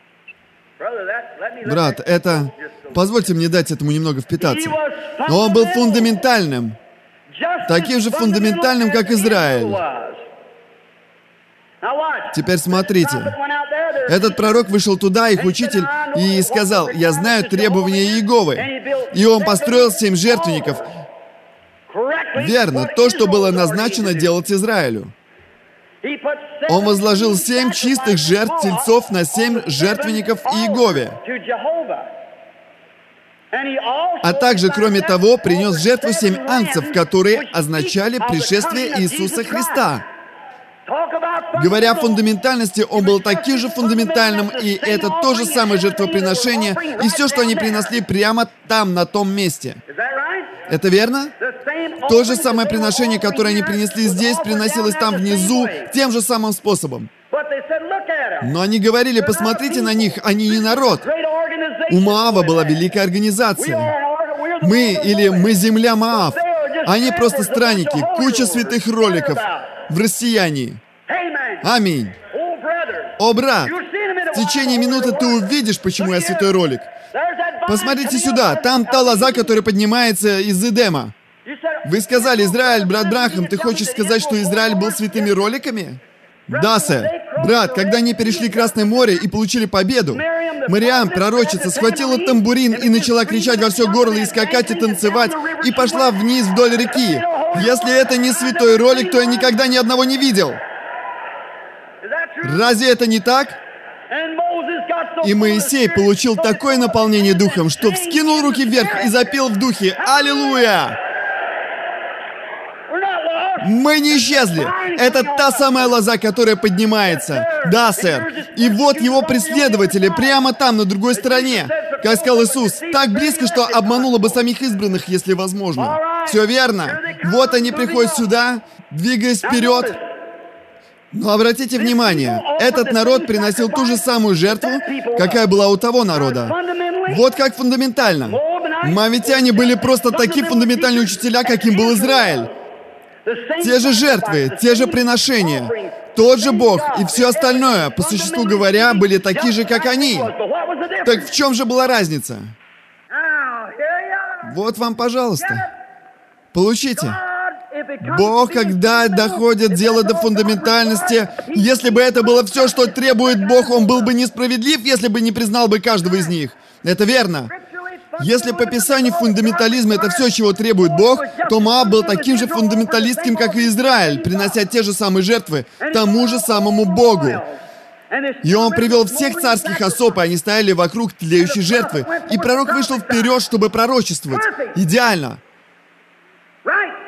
Брат, это... Позвольте мне дать этому немного впитаться. Но он был фундаментальным. Таким же фундаментальным, как Израиль. Теперь смотрите. Этот пророк вышел туда, их учитель, и сказал: я знаю требования Иеговы. И он построил семь жертвенников. Верно, то, что было назначено делать Израилю. Он возложил семь чистых жертв тельцов на семь жертвенников Иегове. А также, кроме того, принес жертву семь ангцев, которые означали пришествие Иисуса Христа. Говоря о фундаментальности, он был таким же фундаментальным, и это то же самое жертвоприношение, и все, что они принесли прямо там, на том месте. Это верно? То же самое приношение, которое они принесли здесь, приносилось там внизу, тем же самым способом. Но они говорили: посмотрите на них, они не народ. У Моава была великая организация. Мы, или мы земля Моав. Они просто странники, куча святых роликов в россиянии. Аминь. О, брат, в течение минуты ты увидишь, почему я святой ролик. Посмотрите сюда, там та лоза, которая поднимается из Эдема. Вы сказали: Израиль, брат Брахам, ты хочешь сказать, что Израиль был святыми роликами? Да, сэр. Брат, когда они перешли Красное море и получили победу, Мариам, пророчица, схватила тамбурин и начала кричать во все горло и скакать и танцевать, и пошла вниз вдоль реки. Если это не святой ролик, то я никогда ни одного не видел. Разве это не так? И Моисей получил такое наполнение духом, что вскинул руки вверх и запел в духе: «Аллилуйя!» Мы не исчезли. Это та самая лоза, которая поднимается. Да, сэр. И вот его преследователи прямо там, на другой стороне. Как сказал Иисус, так близко, что обмануло бы самих избранных, если возможно. Все верно. Вот они приходят сюда, двигаясь вперед. Но обратите внимание, этот народ приносил ту же самую жертву, какая была у того народа. Вот как фундаментально. Моавитяне были просто такие фундаментальные учителя, каким был Израиль. Те же жертвы, те же приношения, тот же Бог и все остальное, по существу говоря, были такие же, как они. Так в чем же была разница? Вот вам, пожалуйста. Получите. Бог, когда доходит дело до фундаментальности, если бы это было все, что требует Бог, Он был бы несправедлив, если бы не признал бы каждого из них. Это верно. Если по Писанию фундаментализм — это все, чего требует Бог, то Моав был таким же фундаменталистским, как и Израиль, принося те же самые жертвы тому же самому Богу. И он привел всех царских особ, и они стояли вокруг тлеющей жертвы. И пророк вышел вперед, чтобы пророчествовать. Идеально.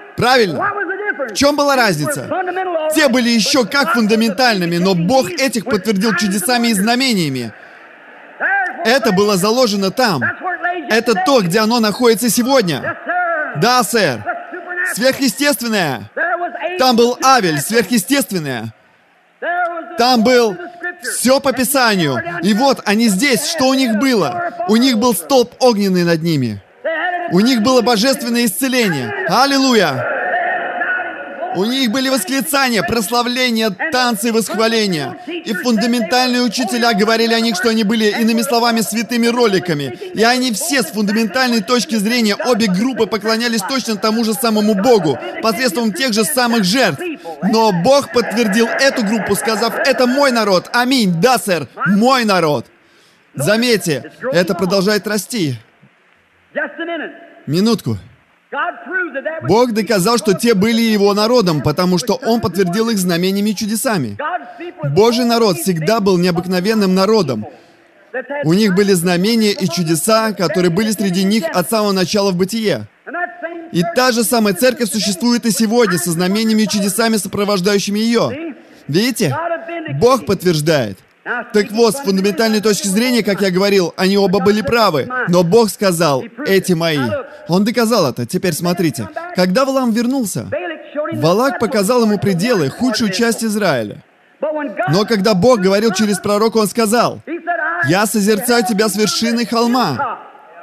Правильно? В чем была разница? Те были еще как фундаментальными, но Бог этих подтвердил чудесами и знамениями. Это было заложено там. Это то, где оно находится сегодня. Да, сэр. Сверхъестественное. Там был Авель, сверхъестественное. Там был все по Писанию. И вот они здесь. Что у них было? У них был столб огненный над ними. У них было божественное исцеление. Аллилуйя! У них были восклицания, прославления, танцы и восхваления. И фундаментальные учителя говорили о них, что они были, иными словами, святыми роликами. И они все с фундаментальной точки зрения, обе группы поклонялись точно тому же самому Богу, посредством тех же самых жертв. Но Бог подтвердил эту группу, сказав: «Это мой народ». Аминь. Да, сэр, мой народ. Заметьте, это продолжает расти. Минутку. Бог доказал, что те были его народом, потому что Он подтвердил их знамениями и чудесами. Божий народ всегда был необыкновенным народом. У них были знамения и чудеса, которые были среди них от самого начала в бытие. И та же самая церковь существует и сегодня, со знамениями и чудесами, сопровождающими ее. Видите? Бог подтверждает. Так вот, с фундаментальной точки зрения, как я говорил, они оба были правы. Но Бог сказал: «Эти мои». Он доказал это. Теперь смотрите. Когда Валаам вернулся, Валак показал ему пределы, худшую часть Израиля. Но когда Бог говорил через пророка, Он сказал: «Я созерцаю тебя с вершины холма.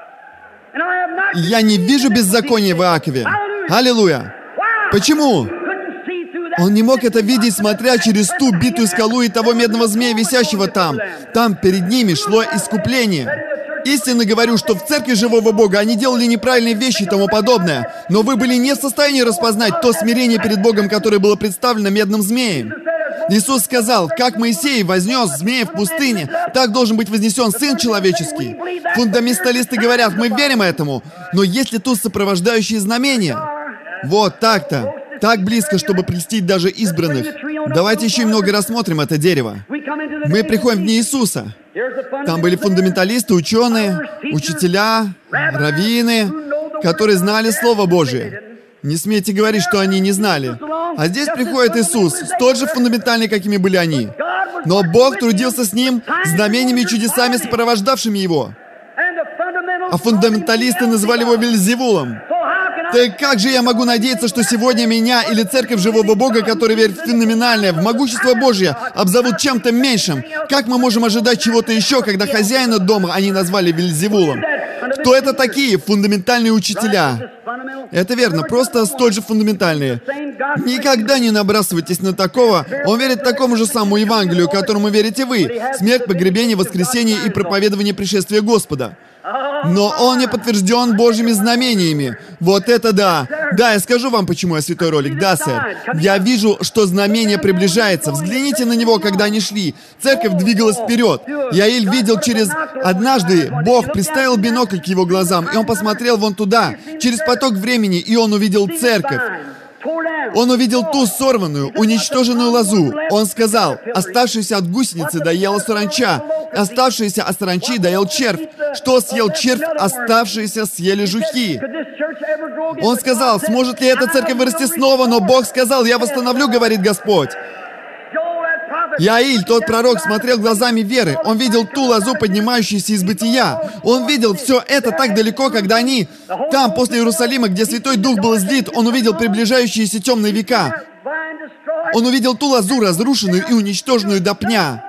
И я не вижу беззакония в Иакове». Аллилуйя! Почему? Он не мог это видеть, смотря через ту битую скалу и того медного змея, висящего там. Там перед ними шло искупление. Истинно говорю, что в церкви живого Бога они делали неправильные вещи и тому подобное. Но вы были не в состоянии распознать то смирение перед Богом, которое было представлено медным змеем. Иисус сказал: «Как Моисей вознес змея в пустыне, так должен быть вознесен Сын Человеческий». Фундаменталисты говорят: мы верим этому. Но есть ли тут сопровождающие знамения? Вот так-то. Так близко, чтобы прельстить даже избранных. Давайте еще немного рассмотрим это дерево. Мы приходим в дни Иисуса. Там были фундаменталисты, ученые, учителя, раввины, которые знали Слово Божие. Не смейте говорить, что они не знали. А здесь приходит Иисус, столь же фундаментальный, какими были они. Но Бог трудился с Ним, знамениями и чудесами, сопровождавшими Его. А фундаменталисты называли Его Вельзевулом. Так как же я могу надеяться, что сегодня меня или церковь живого Бога, которая верит в феноменальное, в могущество Божье, обзовут чем-то меньшим? Как мы можем ожидать чего-то еще, когда хозяина дома они назвали Вельзевулом? Кто это такие фундаментальные учителя? Это верно, просто столь же фундаментальные. Никогда не набрасывайтесь на такого. Он верит такому же самому Евангелию, которому верите вы. Смерть, погребение, воскресение и проповедование пришествия Господа. Но он не подтвержден Божьими знамениями. Вот это да! Да, я скажу вам, почему я святой ролик. Да, сэр. Я вижу, что знамение приближается. Взгляните на него, когда они шли. Церковь двигалась вперед. Яиль видел через... Однажды Бог приставил бинокль к его глазам, и он посмотрел вон туда, через поток времени, и он увидел церковь. Он увидел ту сорванную, уничтоженную лозу. Он сказал: оставшиеся от гусеницы доела саранча, оставшиеся от саранчи доел червь. Что съел червь, оставшиеся съели жуки. Он сказал: сможет ли эта церковь вырасти снова? Но Бог сказал: я восстановлю, говорит Господь. Яиль, тот пророк, смотрел глазами веры. Он видел ту лозу, поднимающуюся из бытия. Он видел все это так далеко, когда они... Там, после Иерусалима, где Святой Дух был излит, он увидел приближающиеся темные века. Он увидел ту лозу, разрушенную и уничтоженную до пня.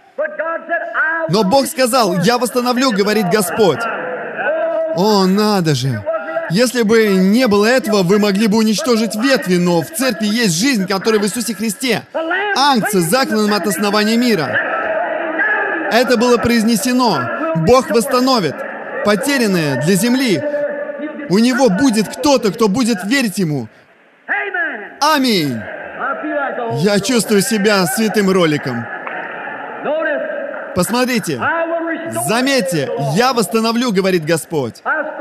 Но Бог сказал: я восстановлю, говорит Господь. О, надо же! Если бы не было этого, вы могли бы уничтожить ветви, но в церкви есть жизнь, которая в Иисусе Христе. Агнцы, закланным от основания мира. Это было произнесено. Бог восстановит потерянное для земли. У Него будет кто-то, кто будет верить Ему. Аминь. Я чувствую себя святым роликом. Посмотрите. Заметьте, я восстановлю, говорит Господь.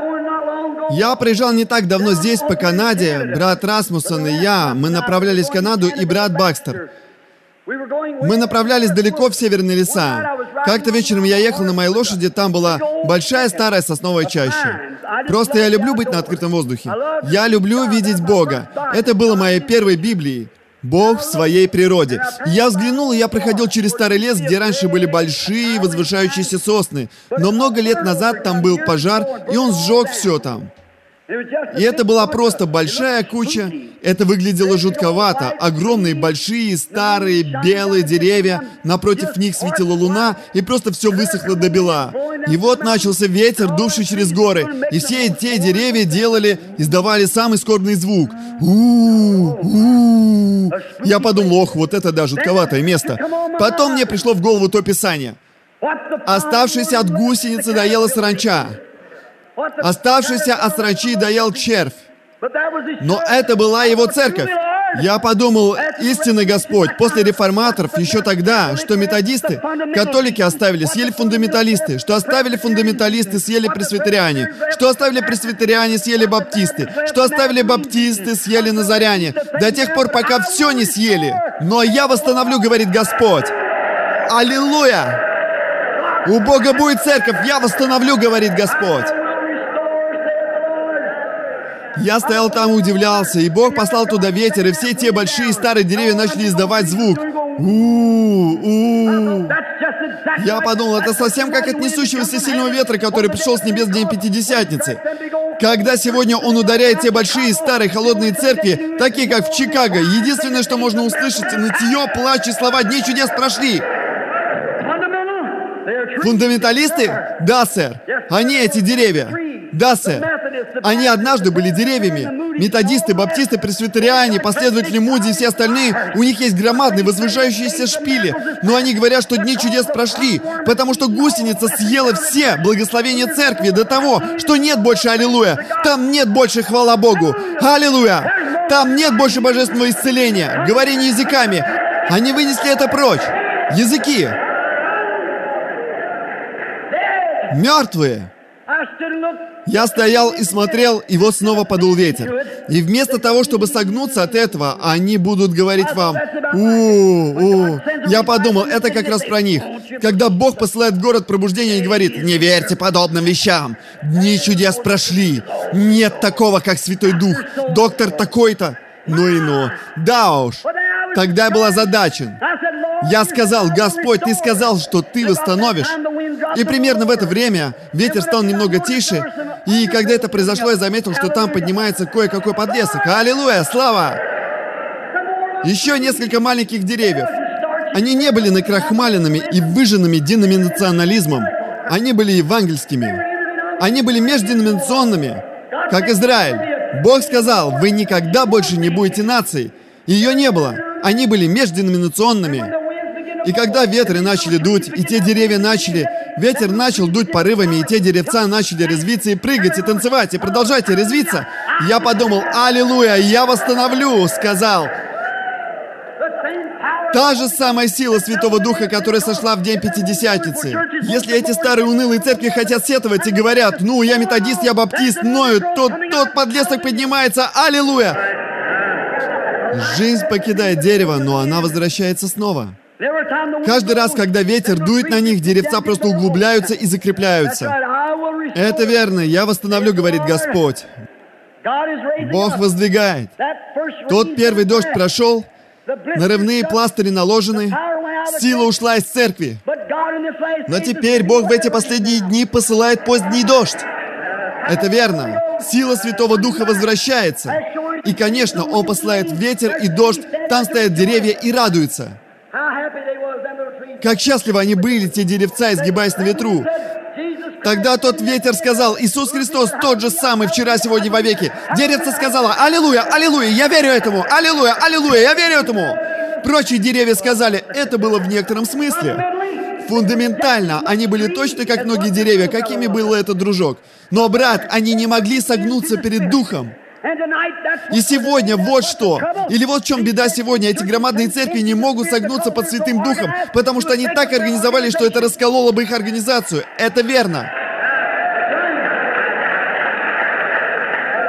Я приезжал не так давно здесь, по Канаде. Брат Расмуссен и я, мы направлялись в Канаду, и брат Бакстер. Мы направлялись далеко в северные леса. Как-то вечером я ехал на моей лошади, там была большая старая сосновая чаща. Просто я люблю быть на открытом воздухе. Я люблю видеть Бога. Это было моей первой Библией. Бог в своей природе. Я взглянул, и я проходил через старый лес, где раньше были большие возвышающиеся сосны. Но много лет назад там был пожар, и он сжег все там. И это была просто большая куча. Это выглядело жутковато. Огромные, большие, старые, белые деревья. Напротив них светила луна, и просто все высохло до бела. И вот начался ветер, дувший через горы. И все эти деревья делали, издавали самый скорбный звук. У-у-у. Я подумал, ох, вот это да, жутковатое место. Потом мне пришло в голову то писание. Оставшийся от гусеницы доела саранча. Оставшийся от саранчи доел червь. Но это была его церковь. Я подумал, истинный Господь, после реформаторов, еще тогда, что методисты, католики оставили, съели фундаменталисты, что оставили фундаменталисты, съели пресвитериане, что оставили пресвитериане, съели баптисты, что оставили баптисты, съели назаряне, до тех пор, пока все не съели. Но я восстановлю, говорит Господь. Аллилуйя! У Бога будет церковь, я восстановлю, говорит Господь. Я стоял там и удивлялся, и Бог послал туда ветер, и все те большие старые деревья начали издавать звук. У-у-у. Я подумал, это совсем как от несущегося сильного ветра, который пришел с небес в день Пятидесятницы. Когда сегодня он ударяет те большие старые холодные церкви, такие как в Чикаго, единственное, что можно услышать, нытье, плач и слова «Дни чудес прошли». Фундаменталисты? Да, сэр. Они эти деревья. Да, сэр. Они однажды были деревьями. Методисты, баптисты, пресвитериане, последователи Муди и все остальные, у них есть громадные возвышающиеся шпили. Но они говорят, что дни чудес прошли, потому что гусеница съела все благословения церкви до того, что нет больше аллилуйя. Там нет больше хвала Богу. Аллилуйя! Там нет больше божественного исцеления, говорения языками. Они вынесли это прочь. Языки. Мертвые. Я стоял и смотрел, и вот снова подул ветер. И вместо того, чтобы согнуться от этого, они будут говорить вам: у-у. Я подумал, это как раз про них. Когда Бог посылает в город пробуждение и говорит: не верьте подобным вещам. Дни чудес прошли. Нет такого, как Святой Дух. Доктор такой-то. Ну и ну. Да уж. Тогда я был озадачен. Я сказал: Господь, Ты сказал, что Ты восстановишь. И примерно в это время ветер стал немного тише, и когда это произошло, я заметил, что там поднимается кое-какой подлесок. Аллилуйя, слава! Еще несколько маленьких деревьев. Они не были накрахмаленными и выжженными деноминационализмом. Они были евангельскими. Они были межденоминационными, как Израиль. Бог сказал: вы никогда больше не будете нацией. Ее не было. Они были межденоминационными. И когда ветры начали дуть, и те деревья начали... Ветер начал дуть порывами, и те деревца начали резвиться и прыгать, и танцевать, и продолжать и резвиться. Я подумал: аллилуйя, я восстановлю, сказал. Та же самая сила Святого Духа, которая сошла в день Пятидесятницы. Если эти старые унылые церкви хотят сетовать и говорят: ну, я методист, я баптист, ноют, то тот подлесок поднимается, аллилуйя. Жизнь покидает дерево, но она возвращается снова. Каждый раз, когда ветер дует на них, деревца просто углубляются и закрепляются. Это верно, я восстановлю, говорит Господь. Бог воздвигает. Тот первый дождь прошел, нарывные пластыри наложены, сила ушла из церкви. Но теперь Бог в эти последние дни посылает поздний дождь. Это верно. Сила Святого Духа возвращается. И, конечно, Он посылает ветер и дождь, там стоят деревья и радуются. Как счастливы они были, те деревца, изгибаясь на ветру. Тогда тот ветер сказал: Иисус Христос тот же самый вчера, сегодня, вовеки. Деревце сказала: аллилуйя, аллилуйя, я верю этому, аллилуйя, аллилуйя, я верю этому. Прочие деревья сказали: это было в некотором смысле. Фундаментально, они были точно как многие деревья, какими был этот дружок. Но, брат, они не могли согнуться перед Духом. И сегодня вот что. Или вот в чем беда сегодня. Эти громадные церкви не могут согнуться под Святым Духом, потому что они так организовали, что это раскололо бы их организацию. Это верно.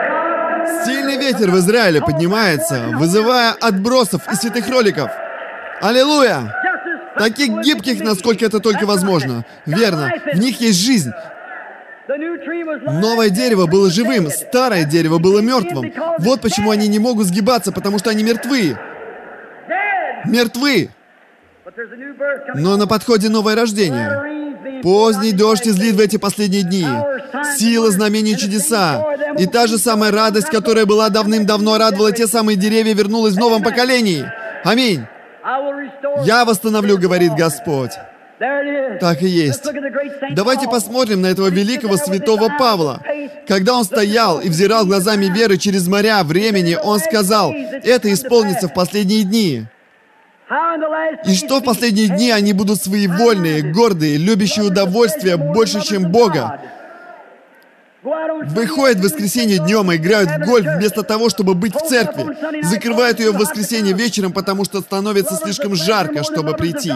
Сильный ветер в Израиле поднимается, вызывая отбросов и святых роликов. Аллилуйя! Таких гибких, насколько это только возможно. Верно. В них есть жизнь. Новое дерево было живым, старое дерево было мертвым. Вот почему они не могут сгибаться, потому что они мертвы. Мертвы! Но на подходе новое рождение. Поздний дождь излит в эти последние дни. Сила, знамения, чудеса. И та же самая радость, которая была давным-давно, радовала те самые деревья, вернулась в новом поколении. Аминь. Я восстановлю, говорит Господь. Так и есть. Давайте посмотрим на этого великого святого Павла. Когда он стоял и взирал глазами веры через моря времени, он сказал, это исполнится в последние дни. И что в последние дни они будут своевольные, гордые, любящие удовольствия больше, чем Бога. Выходят в воскресенье днем и играют в гольф вместо того, чтобы быть в церкви. Закрывают ее в воскресенье вечером, потому что становится слишком жарко, чтобы прийти.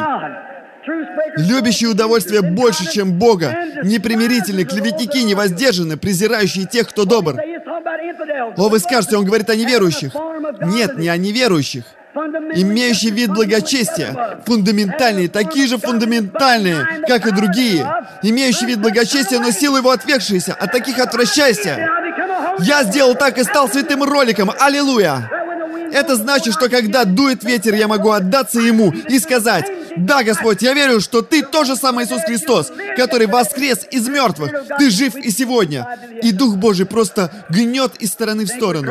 Любящие удовольствия больше, чем Бога. Непримирительны, клеветники, невоздержаны, презирающие тех, кто добр. О, вы скажете, он говорит о неверующих. Нет, не о неверующих. Имеющие вид благочестия, фундаментальные, такие же фундаментальные, как и другие. Имеющие вид благочестия, но силу его отвергшиеся, от таких отвращайся. Я сделал так и стал святым роликом. Аллилуйя! Это значит, что когда дует ветер, я могу отдаться ему и сказать, да, Господь, я верю, что Ты тот же самый Иисус Христос, который воскрес из мертвых. Ты жив и сегодня. И Дух Божий просто гнет из стороны в сторону.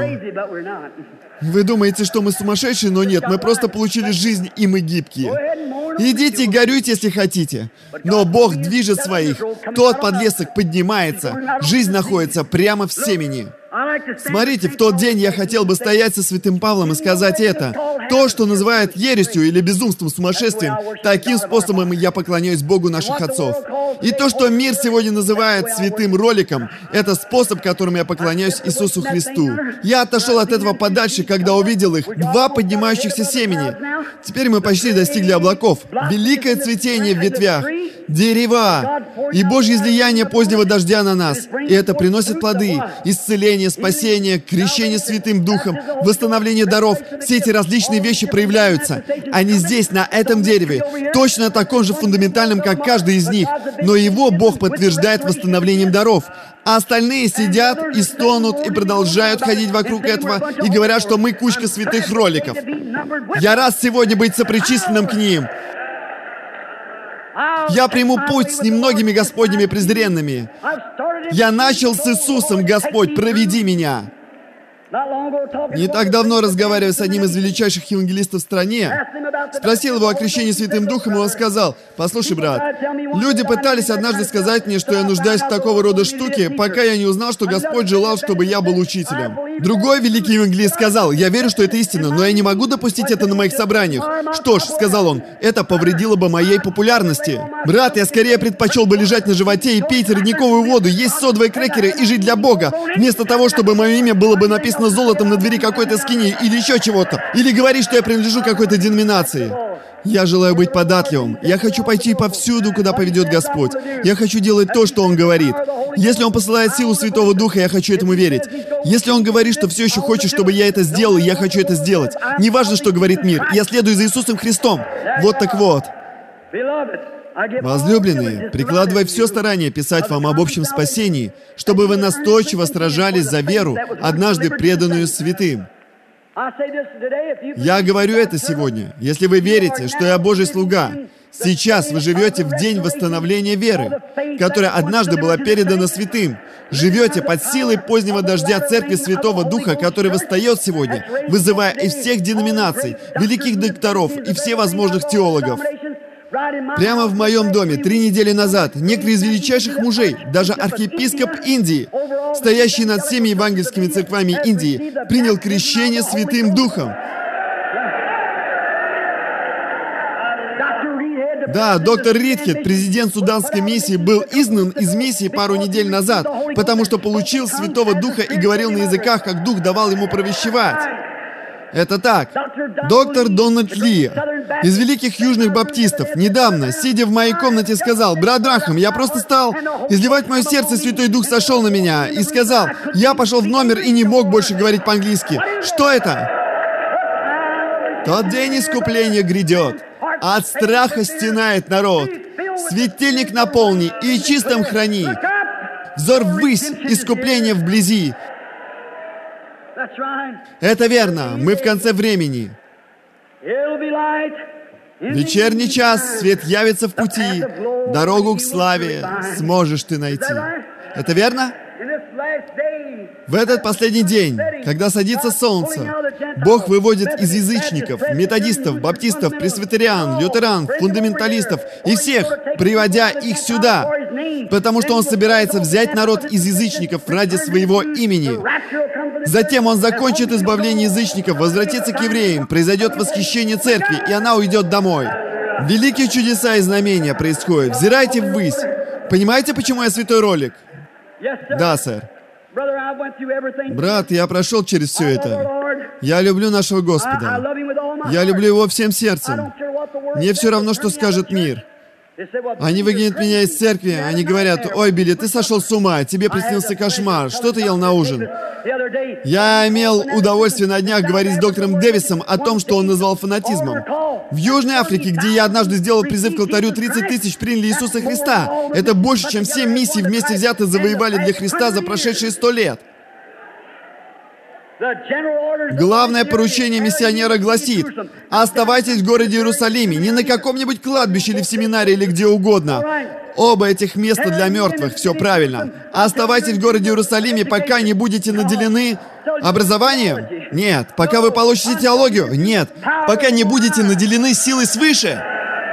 Вы думаете, что мы сумасшедшие, но нет, мы просто получили жизнь, и мы гибкие. Идите и горюйте, если хотите. Но Бог движет своих. Тот подлесок поднимается. Жизнь находится прямо в семени. Смотрите, в тот день я хотел бы стоять со святым Павлом и сказать это. То, что называют ересью или безумством, сумасшествием, таким способом я поклоняюсь Богу наших отцов. И то, что мир сегодня называет святым роликом, это способ, которым я поклоняюсь Иисусу Христу. Я отошел от этого подальше, когда увидел их, два поднимающихся семени. Теперь мы почти достигли облаков. Великое цветение в ветвях. Дерева и Божье излияние позднего дождя на нас. И это приносит плоды. Исцеление, спасение, крещение Святым Духом, восстановление даров. Все эти различные вещи проявляются. Они здесь, на этом дереве, точно таком же фундаментальном, как каждый из них. Но его Бог подтверждает восстановлением даров. А остальные сидят и стонут, и продолжают ходить вокруг этого, и говорят, что мы кучка святых роликов. Я рад сегодня быть сопричисленным к ним. Я приму путь с немногими Господними презренными. Я начал с Иисусом, Господь, проведи меня. Не так давно, разговаривая с одним из величайших евангелистов в стране, спросил его о крещении Святым Духом, и он сказал, «Послушай, брат, люди пытались однажды сказать мне, что я нуждаюсь в такого рода штуке, пока я не узнал, что Господь желал, чтобы я был учителем». Другой великий евангелист сказал, «Я верю, что это истина, но я не могу допустить это на моих собраниях». «Что ж», — сказал он, — «это повредило бы моей популярности. Брат, я скорее предпочел бы лежать на животе и пить родниковую воду, есть содовые крекеры и жить для Бога, вместо того, чтобы мое имя было бы написано золотом на двери какой-то скини или еще чего-то. Или говорить, что я принадлежу какой-то деноминации. Я желаю быть податливым. Я хочу пойти повсюду, куда поведет Господь. Я хочу делать то, что Он говорит. Если Он посылает силу Святого Духа, я хочу этому верить. Если Он говорит, что все еще хочет, чтобы я это сделал, я хочу это сделать. Неважно, что говорит мир. Я следую за Иисусом Христом. Вот так вот. Возлюбленные, прикладывая все старание писать вам об общем спасении, чтобы вы настойчиво сражались за веру, однажды преданную святым. Я говорю это сегодня. Если вы верите, что я Божий слуга, сейчас вы живете в день восстановления веры, которая однажды была передана святым. Живете под силой позднего дождя Церкви Святого Духа, который восстает сегодня, вызывая из всех деноминаций, великих докторов и всевозможных теологов. Прямо в моем доме три недели назад некоторые из величайших мужей, даже архиепископ Индии, стоящий над всеми евангельскими церквами Индии, принял крещение Святым Духом. Да, доктор Ридхед, президент суданской миссии, был изгнан из миссии пару недель назад, потому что получил Святого Духа и говорил на языках, как Дух давал ему провещевать. Это так. Доктор Дональд Ли из Великих Южных Баптистов недавно, сидя в моей комнате, сказал, «Брат Брахам, я просто стал изливать мое сердце, Святой Дух сошел на меня», и сказал, «Я пошел в номер и не мог больше говорить по-английски». Что это? Тот день искупления грядет. От страха стенает народ. Светильник наполни и чистым храни. Взор ввысь, искупление вблизи. Это верно, мы в конце времени. Вечерний час, свет явится в пути. Дорогу к славе сможешь ты найти. Это верно? В этот последний день, когда садится солнце, Бог выводит из язычников, методистов, баптистов, пресвитериан, лютеран, фундаменталистов и всех, приводя их сюда, потому что Он собирается взять народ из язычников ради своего имени. Затем Он закончит избавление язычников, возвратится к евреям, произойдет восхищение церкви, и она уйдет домой. Великие чудеса и знамения происходят. Взирайте ввысь. Понимаете, почему я святой ролик? Да, сэр. Брат, я прошел через все это. Я люблю нашего Господа. Я люблю Его всем сердцем. Мне все равно, что скажет мир. Они выгонят меня из церкви, они говорят: «Ой, Билли, ты сошел с ума, тебе приснился кошмар, что ты ел на ужин?» Я имел удовольствие на днях говорить с доктором Дэвисом о том, что он назвал фанатизмом. В Южной Африке, где я однажды сделал призыв к алтарю, тридцать тысяч приняли Иисуса Христа. Это больше, чем все миссии вместе взятые завоевали для Христа за прошедшие сто лет. Главное поручение миссионера гласит: оставайтесь в городе Иерусалиме, не на каком-нибудь кладбище или в семинарии или где угодно. Оба этих места для мертвых, все правильно. Оставайтесь в городе Иерусалиме, пока не будете наделены образованием? Нет. Пока вы получите теологию? Нет. Пока не будете наделены силой свыше?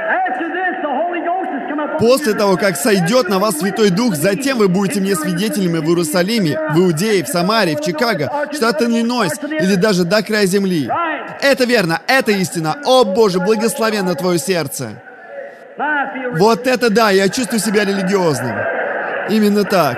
После того, как сойдет на вас Святой Дух, затем вы будете мне свидетелями в Иерусалиме, в Иудее, в Самаре, в Чикаго, штат Иллинойс или даже до края земли. Это верно, это истина. О Боже, благословенно Твое сердце. Вот это да, я чувствую себя религиозным. Именно так.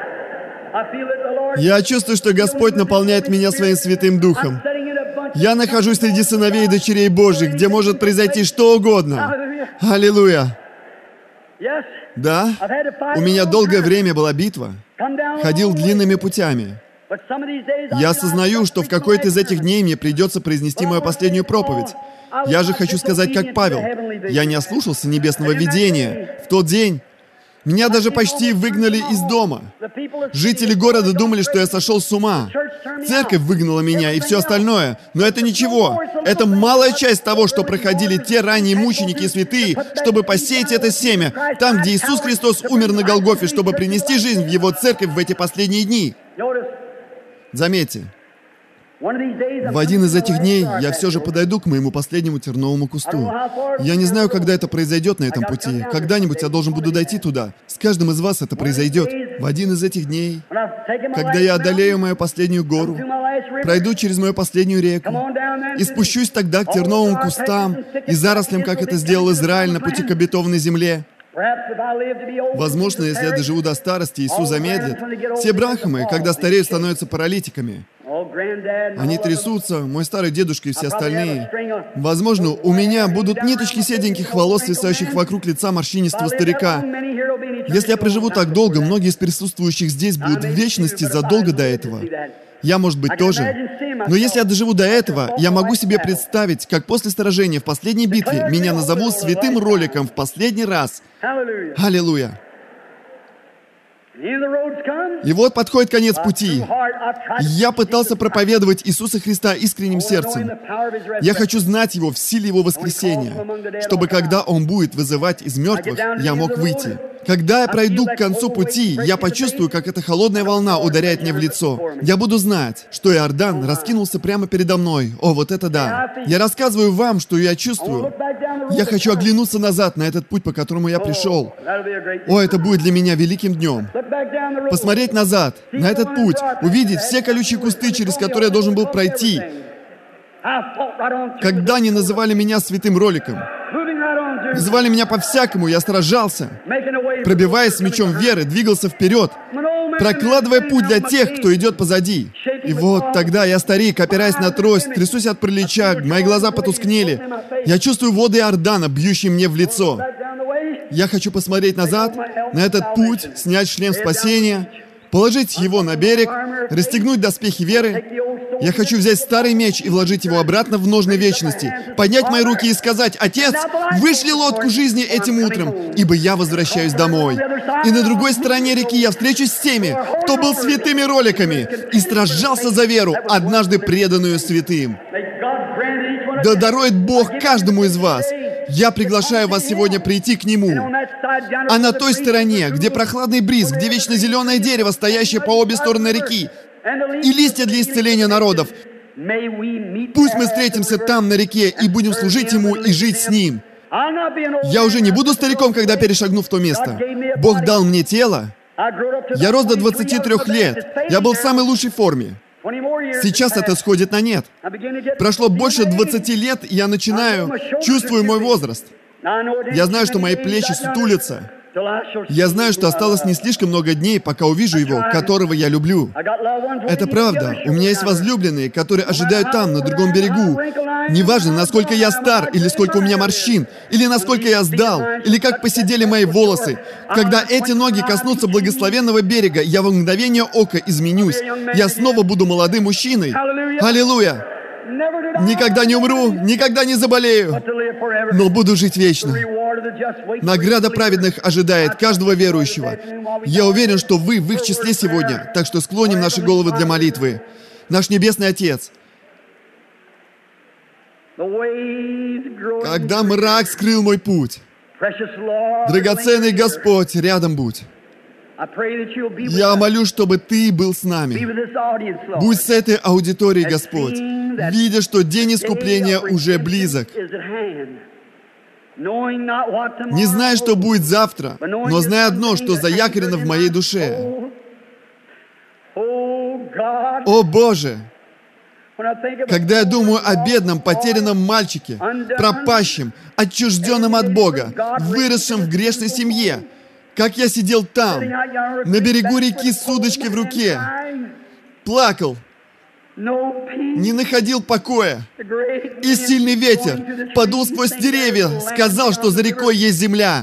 Я чувствую, что Господь наполняет меня Своим Святым Духом. Я нахожусь среди сыновей и дочерей Божьих, где может произойти что угодно. Аллилуйя. Да, у меня долгое время была битва. Ходил длинными путями. Я осознаю, что в какой-то из этих дней мне придется произнести мою последнюю проповедь. Я же хочу сказать, как Павел. Я не ослушался небесного видения. В тот день меня даже почти выгнали из дома. Жители города думали, что я сошел с ума. Церковь выгнала меня и все остальное. Но это ничего. Это малая часть того, что проходили те ранние мученики и святые, чтобы посеять это семя там, где Иисус Христос умер на Голгофе, чтобы принести жизнь в Его церковь в эти последние дни. Заметьте, в один из этих дней я все же подойду к моему последнему терновому кусту. Я не знаю, когда это произойдет на этом пути. Когда-нибудь я должен буду дойти туда. С каждым из вас это произойдет. В один из этих дней, когда я одолею мою последнюю гору, пройду через мою последнюю реку и спущусь тогда к терновым кустам и зарослям, как это сделал Израиль на пути к обетованной земле. Возможно, если я доживу до старости, Иисус замедлит. Все брахмы, когда стареют, становятся паралитиками. Они трясутся, мой старый дедушка и все остальные. Возможно, у меня будут ниточки седеньких волос, свисающих вокруг лица морщинистого старика. Если я проживу так долго, многие из присутствующих здесь будут в вечности задолго до этого. Я, может быть, тоже. Но если я доживу до этого, я могу себе представить, как после сражения в последней битве меня назовут святым роликом в последний раз. Аллилуйя. И вот подходит конец пути. Я пытался проповедовать Иисуса Христа искренним сердцем. Я хочу знать Его в силе Его воскресения, чтобы, когда Он будет вызывать из мертвых, я мог выйти. Когда я пройду к концу пути, я почувствую, как эта холодная волна ударяет мне в лицо. Я буду знать, что Иордан раскинулся прямо передо мной. О, вот это да! Я рассказываю вам, что я чувствую. Я хочу оглянуться назад на этот путь, по которому я пришел. О, это будет для меня великим днем. Посмотреть назад, на этот путь, увидеть все колючие кусты, через которые я должен был пройти. Когда они называли меня святым роликом, называли меня по-всякому, я сражался, пробиваясь с мечом веры, двигался вперед, прокладывая путь для тех, кто идет позади. И вот тогда я старик, опираясь на трость, трясусь от паралича, мои глаза потускнели. Я чувствую воды Иордана, бьющие мне в лицо. Я хочу посмотреть назад, на этот путь, снять шлем спасения, положить его на берег, расстегнуть доспехи веры, Я хочу взять старый меч и вложить его обратно в ножны вечности, поднять мои руки и сказать: «Отец, вышли лодку жизни этим утром, ибо я возвращаюсь домой». И на другой стороне реки я встречусь с теми, кто был святыми роликами и сражался за веру, однажды преданную святым. Да дарует Бог каждому из вас. Я приглашаю вас сегодня прийти к Нему. А на той стороне, где прохладный бриз, где вечно зеленое дерево, стоящее по обе стороны реки, и листья для исцеления народов, пусть мы встретимся там, на реке, и будем служить Ему и жить с Ним. Я уже не буду стариком, когда перешагну в то место. Бог дал мне тело. Я рос до двадцати трёх лет. Я был в самой лучшей форме. Сейчас это сходит на нет. Прошло больше двадцати лет, и я начинаю, чувствую мой возраст. Я знаю, что мои плечи сутулятся. Я знаю, что осталось не слишком много дней, пока увижу Его, которого я люблю. Это правда. У меня есть возлюбленные, которые ожидают там, на другом берегу. Неважно, насколько я стар, или сколько у меня морщин, или насколько я сдал, или как посидели мои волосы. Когда эти ноги коснутся благословенного берега, я во мгновение ока изменюсь. Я снова буду молодым мужчиной. Аллилуйя! Никогда не умру, никогда не заболею, но буду жить вечно. Награда праведных ожидает каждого верующего. Я уверен, что вы в их числе сегодня, так что склоним наши головы для молитвы. Наш Небесный Отец, когда мрак скрыл мой путь, драгоценный Господь, рядом будь. Я молю, чтобы Ты был с нами. Будь с этой аудиторией, Господь, видя, что день искупления уже близок. Не зная, что будет завтра, но зная одно, что заякорено в моей душе. О Боже! Когда я думаю о бедном, потерянном мальчике, пропащем, отчужденном от Бога, выросшем в грешной семье, как я сидел там, на берегу реки с удочкой в руке, плакал, не находил покоя, и сильный ветер подул сквозь деревья, сказал, что за рекой есть земля.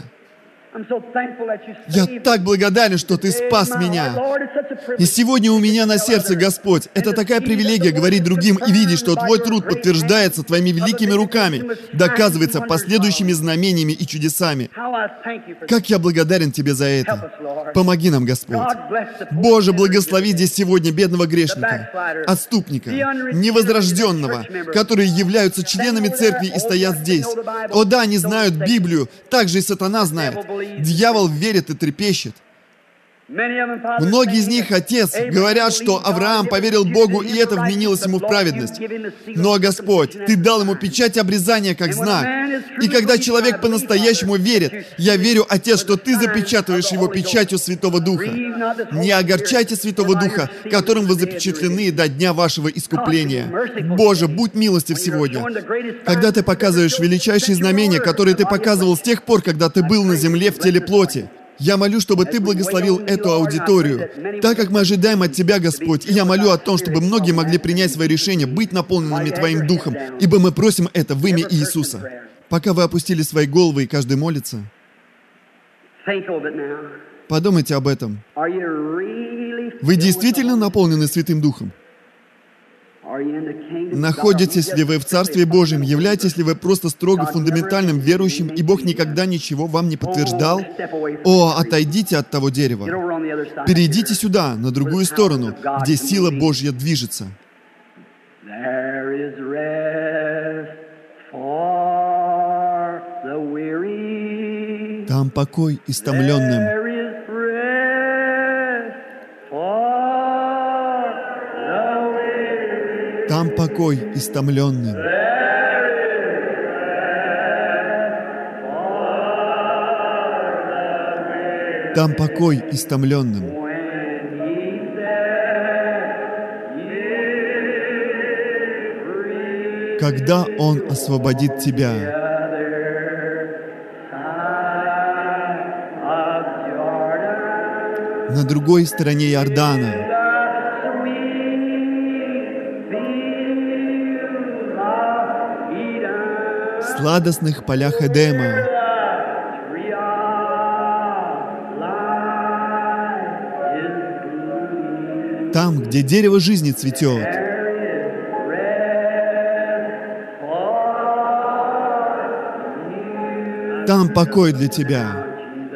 Я так благодарен, что Ты спас меня. И сегодня у меня на сердце, Господь, это такая привилегия говорить другим и видеть, что Твой труд подтверждается Твоими великими руками, доказывается последующими знамениями и чудесами. Как я благодарен Тебе за это. Помоги нам, Господь. Боже, благослови здесь сегодня бедного грешника, отступника, невозрожденного, которые являются членами церкви и стоят здесь. О да, они знают Библию, так же и сатана знает. Дьявол верит и трепещет. Многие из них, Отец, говорят, что Авраам поверил Богу, и это вменилось ему в праведность. Но, Господь, Ты дал ему печать обрезания как знак. И когда человек по-настоящему верит, я верю, Отец, что Ты запечатываешь его печатью Святого Духа. Не огорчайте Святого Духа, которым вы запечатлены до дня вашего искупления. Боже, будь милостив сегодня. Когда Ты показываешь величайшие знамения, которые Ты показывал с тех пор, когда Ты был на земле в теле плоти, я молю, чтобы Ты благословил эту аудиторию, так как мы ожидаем от Тебя, Господь, и я молю о том, чтобы многие могли принять свои решения, быть наполненными Твоим Духом, ибо мы просим это в имя Иисуса. Пока вы опустили свои головы и каждый молится, подумайте об этом. Вы действительно наполнены Святым Духом? Находитесь ли вы в Царстве Божьем? Являетесь ли вы просто строго фундаментальным верующим, и Бог никогда ничего вам не подтверждал? О, отойдите от того дерева. Перейдите сюда, на другую сторону, где сила Божья движется. Там покой истомленным. Там покой истомленным. Там покой истомленным. Когда Он освободит тебя. На другой стороне Иордана. В сладостных полях Эдема. Там, где дерево жизни цветет. Там покой для тебя.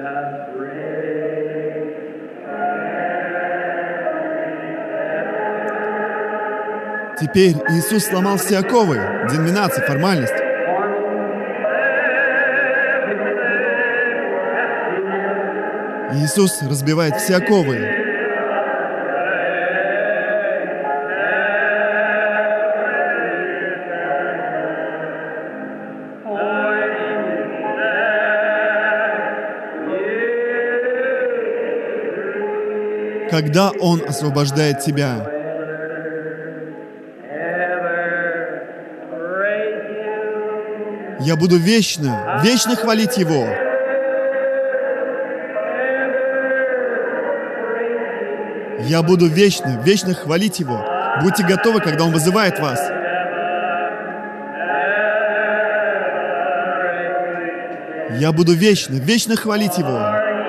Теперь Иисус сломал все оковы, деноминации, формальность. Иисус разбивает все оковы. Когда Он освобождает тебя, я буду вечно, вечно хвалить Его. Я буду вечно, вечно хвалить Его. Будьте готовы, когда Он вызывает вас. Я буду вечно, вечно хвалить Его.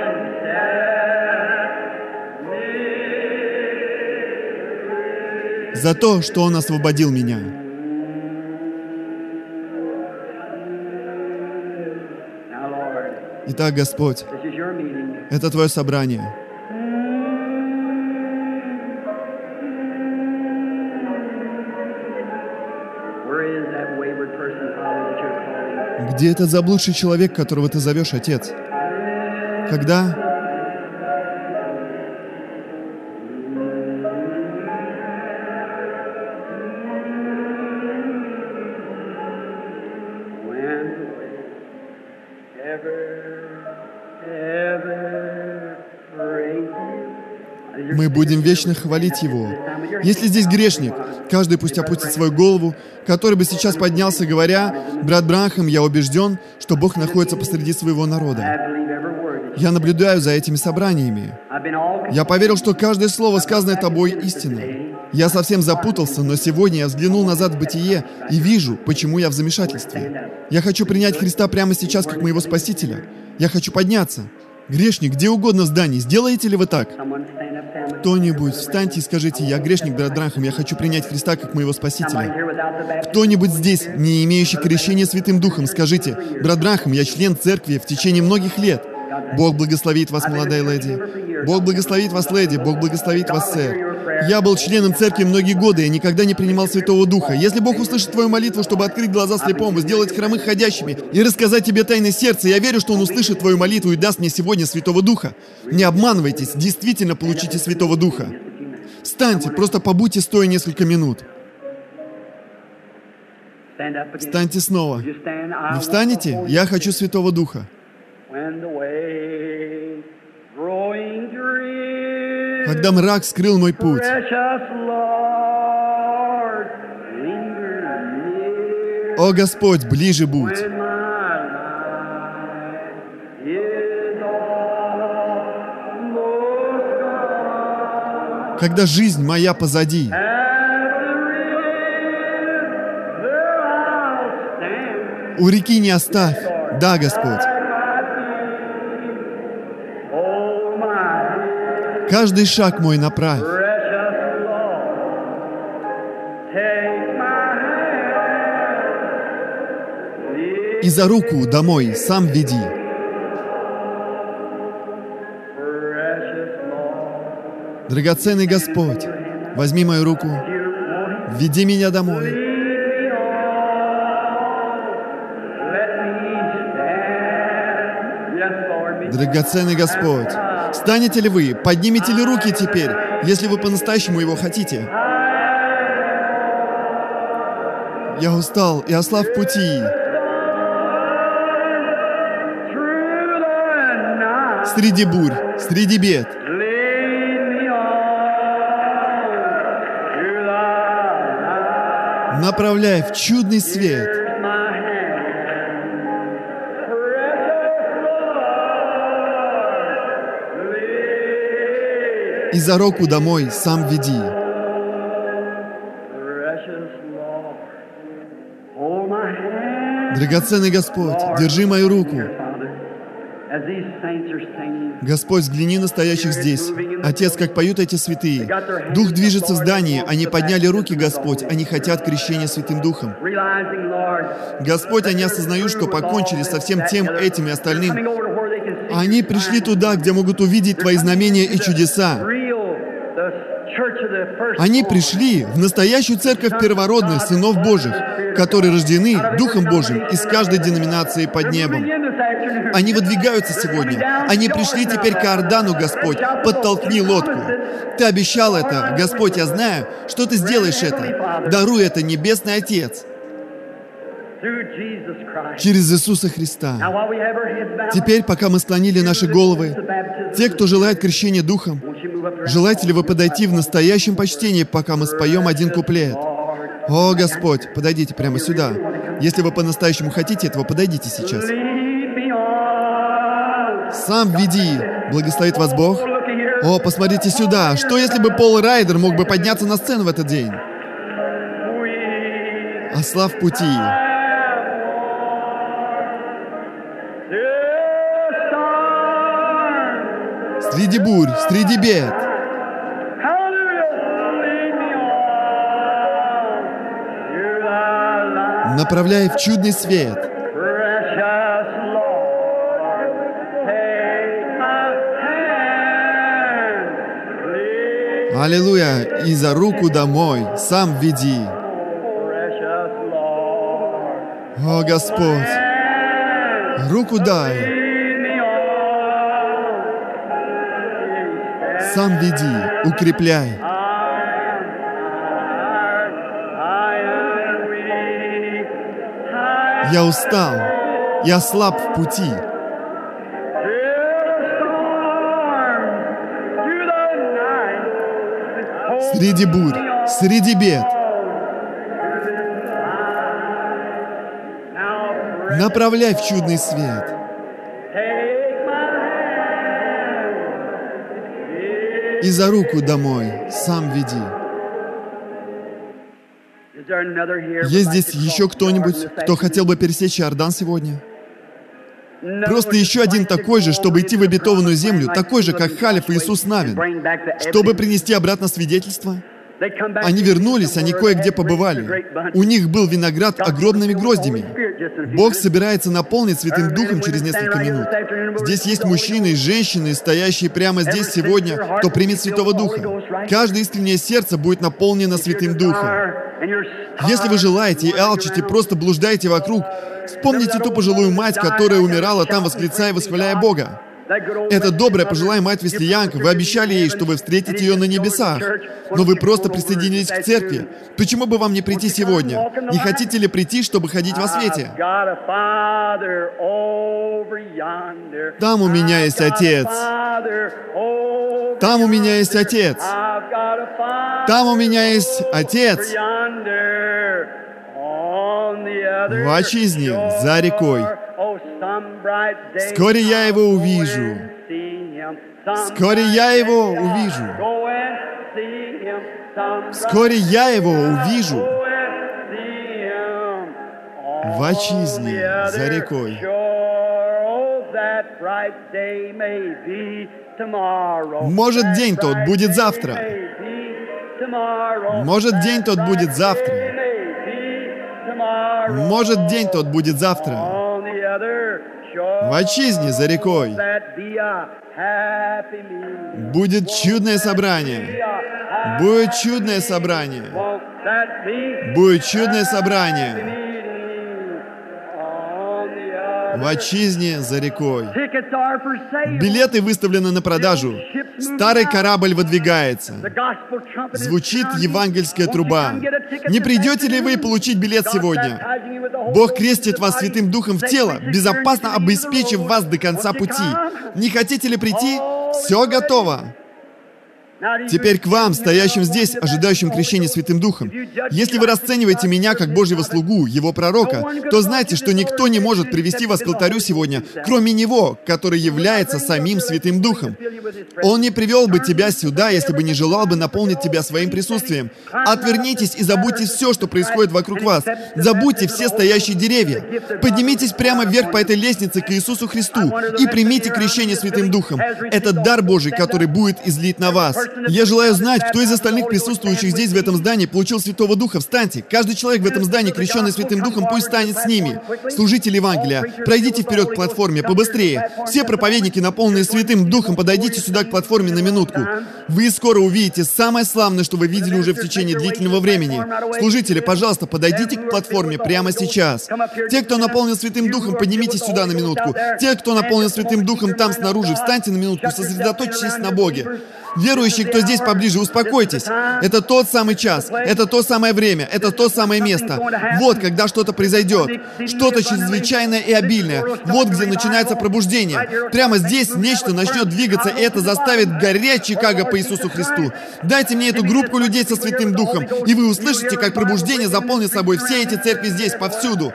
За то, что Он освободил меня. Итак, Господь, это Твое собрание. Где этот заблудший человек, которого Ты зовешь, Отец? Когда? Мы будем вечно хвалить Его. Если здесь грешник, каждый пусть опустит свою голову, который бы сейчас поднялся, говоря: «Брат Бранхам, я убежден, что Бог находится посреди своего народа. Я наблюдаю за этими собраниями. Я поверил, что каждое слово, сказанное тобой, истина. Я совсем запутался, но сегодня я взглянул назад в бытие и вижу, почему я в замешательстве. Я хочу принять Христа прямо сейчас как моего Спасителя. Я хочу подняться. Грешник, где угодно в здании, сделаете ли вы так? Кто-нибудь, встаньте и скажите: «Я грешник, брат Бранхам, я хочу принять Христа как моего Спасителя». Кто-нибудь здесь, не имеющий крещения Святым Духом, скажите: «Брат Бранхам, я член церкви в течение многих лет». Бог благословит вас, молодая леди. Бог благословит вас, леди. Бог благословит вас, сэр. Я был членом церкви многие годы и никогда не принимал Святого Духа. Если Бог услышит твою молитву, чтобы открыть глаза слепому, сделать хромых ходящими и рассказать тебе тайны сердца, я верю, что Он услышит твою молитву и даст мне сегодня Святого Духа. Не обманывайтесь, действительно получите Святого Духа. Встаньте, просто побудьте стоя несколько минут. Встаньте снова. Не встанете? Я хочу Святого Духа. Когда мрак скрыл мой путь, о Господь, ближе будь. Когда жизнь моя позади, у реки не оставь. Да, Господь. Каждый шаг мой направь. И за руку домой сам веди. Драгоценный Господь, возьми мою руку, веди меня домой. Драгоценный Господь, станете ли вы, поднимете ли руки теперь, если вы по-настоящему Его хотите? Я устал и ослаб в пути. Среди бурь, среди бед. Направляй в чудный свет. И за руку домой сам веди. Драгоценный Господь, держи мою руку. Господь, взгляни на стоящих здесь. Отец, как поют эти святые. Дух движется в здании. Они подняли руки, Господь. Они хотят крещения Святым Духом. Господь, они осознают, что покончили со всем тем, этим и остальным. Они пришли туда, где могут увидеть Твои знамения и чудеса. Они пришли в настоящую церковь первородных сынов Божьих, которые рождены Духом Божьим из каждой деноминации под небом. Они выдвигаются сегодня. Они пришли теперь к Иордану, Господь. Подтолкни лодку. Ты обещал это, Господь, я знаю, что Ты сделаешь это. Даруй это, Небесный Отец. Через Иисуса Христа. Теперь, пока мы склонили наши головы, те, кто желает крещения Духом, желаете ли вы подойти в настоящем почтении, пока мы споем один куплет? О, Господь, подойдите прямо сюда. Если вы по-настоящему хотите этого, подойдите сейчас. Сам веди. Благословит вас Бог. О, посмотрите сюда. Что, если бы Пол Райдер мог бы подняться на сцену в этот день? Осла в пути. Среди бурь, среди бед. Направляй в чудный свет. Аллилуйя! И за руку домой сам веди. О, Господь! Руку дай. Сам веди, укрепляй. Я устал, я слаб в пути. Среди бурь, среди бед. Направляй в чудный свет. И за руку домой сам веди. Есть здесь еще кто-нибудь, кто хотел бы пересечь Иордан сегодня? Просто еще один такой же, чтобы идти в обетованную землю, такой же, как Халев и Иисус Навин, чтобы принести обратно свидетельство? Они вернулись, они кое-где побывали. У них был виноград огромными гроздями. Бог собирается наполнить Святым Духом через несколько минут. Здесь есть мужчины и женщины, стоящие прямо здесь сегодня, кто примет Святого Духа. Каждое искреннее сердце будет наполнено Святым Духом. Если вы желаете и алчите, просто блуждаете вокруг, вспомните ту пожилую мать, которая умирала там, восклицая и восхваляя Бога. Эта добрая пожилая мать Веслиянка, вы обещали ей, что вы встретите ее на небесах, но вы просто присоединились к церкви. Почему бы вам не прийти сегодня? Не хотите ли прийти, чтобы ходить во свете? Там у меня есть Отец. Там у меня есть Отец. Там у меня есть Отец. В отчизне, за рекой. Вскоре я его увижу. Вскоре я его увижу. Вскоре я его увижу. В отчизне, за рекой. Может, день тот будет завтра. Может, день тот будет завтра. Может, день тот будет завтра. В отчизне за рекой будет чудное собрание. Будет чудное собрание. Будет чудное собрание. В отчизне за рекой. Билеты выставлены на продажу. Старый корабль выдвигается. Звучит евангельская труба. Не придете ли вы получить билет сегодня? Бог крестит вас Святым Духом в тело, безопасно обеспечив вас до конца пути. Не хотите ли прийти? Все готово. Теперь к вам, стоящим здесь, ожидающим крещения Святым Духом. Если вы расцениваете меня как Божьего слугу, Его пророка, то знайте, что никто не может привести вас к алтарю сегодня, кроме Него, который является самим Святым Духом. Он не привел бы тебя сюда, если бы не желал бы наполнить тебя своим присутствием. Отвернитесь и забудьте все, что происходит вокруг вас. Забудьте все стоящие деревья. Поднимитесь прямо вверх по этой лестнице к Иисусу Христу и примите крещение Святым Духом. Это дар Божий, который будет излит на вас. Я желаю знать, кто из остальных присутствующих здесь, в этом здании, получил Святого Духа. Встаньте. Каждый человек в этом здании, крещенный Святым Духом, пусть станет с ними. Служители Евангелия, пройдите вперед к платформе, побыстрее. Все проповедники, наполненные Святым Духом, подойдите сюда к платформе на минутку. Вы скоро увидите самое славное, что вы видели уже в течение длительного времени. Служители, пожалуйста, подойдите к платформе прямо сейчас. Те, кто наполнен Святым Духом, поднимитесь сюда на минутку. Те, кто наполнен Святым Духом там снаружи, встаньте на минутку, сосредоточьтесь на Боге. Верующие, кто здесь поближе, успокойтесь. Это тот самый час, это то самое время, это то самое место. Вот когда что-то произойдет. Что-то чрезвычайное и обильное. Вот где начинается пробуждение. Прямо здесь нечто начнет двигаться, и это заставит гореть Чикаго по Иисусу Христу. Дайте мне эту группу людей со Святым Духом, и вы услышите, как пробуждение заполнит собой все эти церкви здесь, повсюду.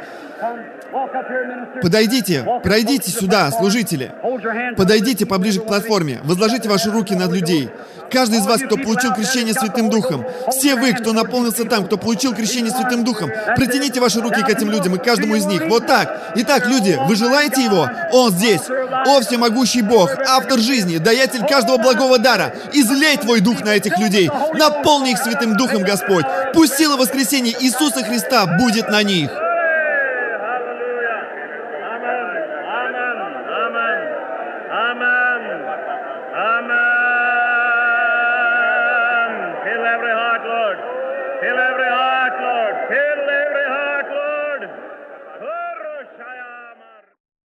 Подойдите, пройдите сюда, служители. Подойдите поближе к платформе. Возложите ваши руки над людей. Каждый из вас, кто получил крещение Святым Духом. Все вы, кто наполнился там, кто получил крещение Святым Духом. Протяните ваши руки к этим людям и каждому из них. Вот так. Итак, люди, вы желаете Его? Он здесь. О, всемогущий Бог, автор жизни, даятель каждого благого дара. Излей Твой Дух на этих людей. Наполни их Святым Духом, Господь. Пусть сила воскресения Иисуса Христа будет на них. Fill every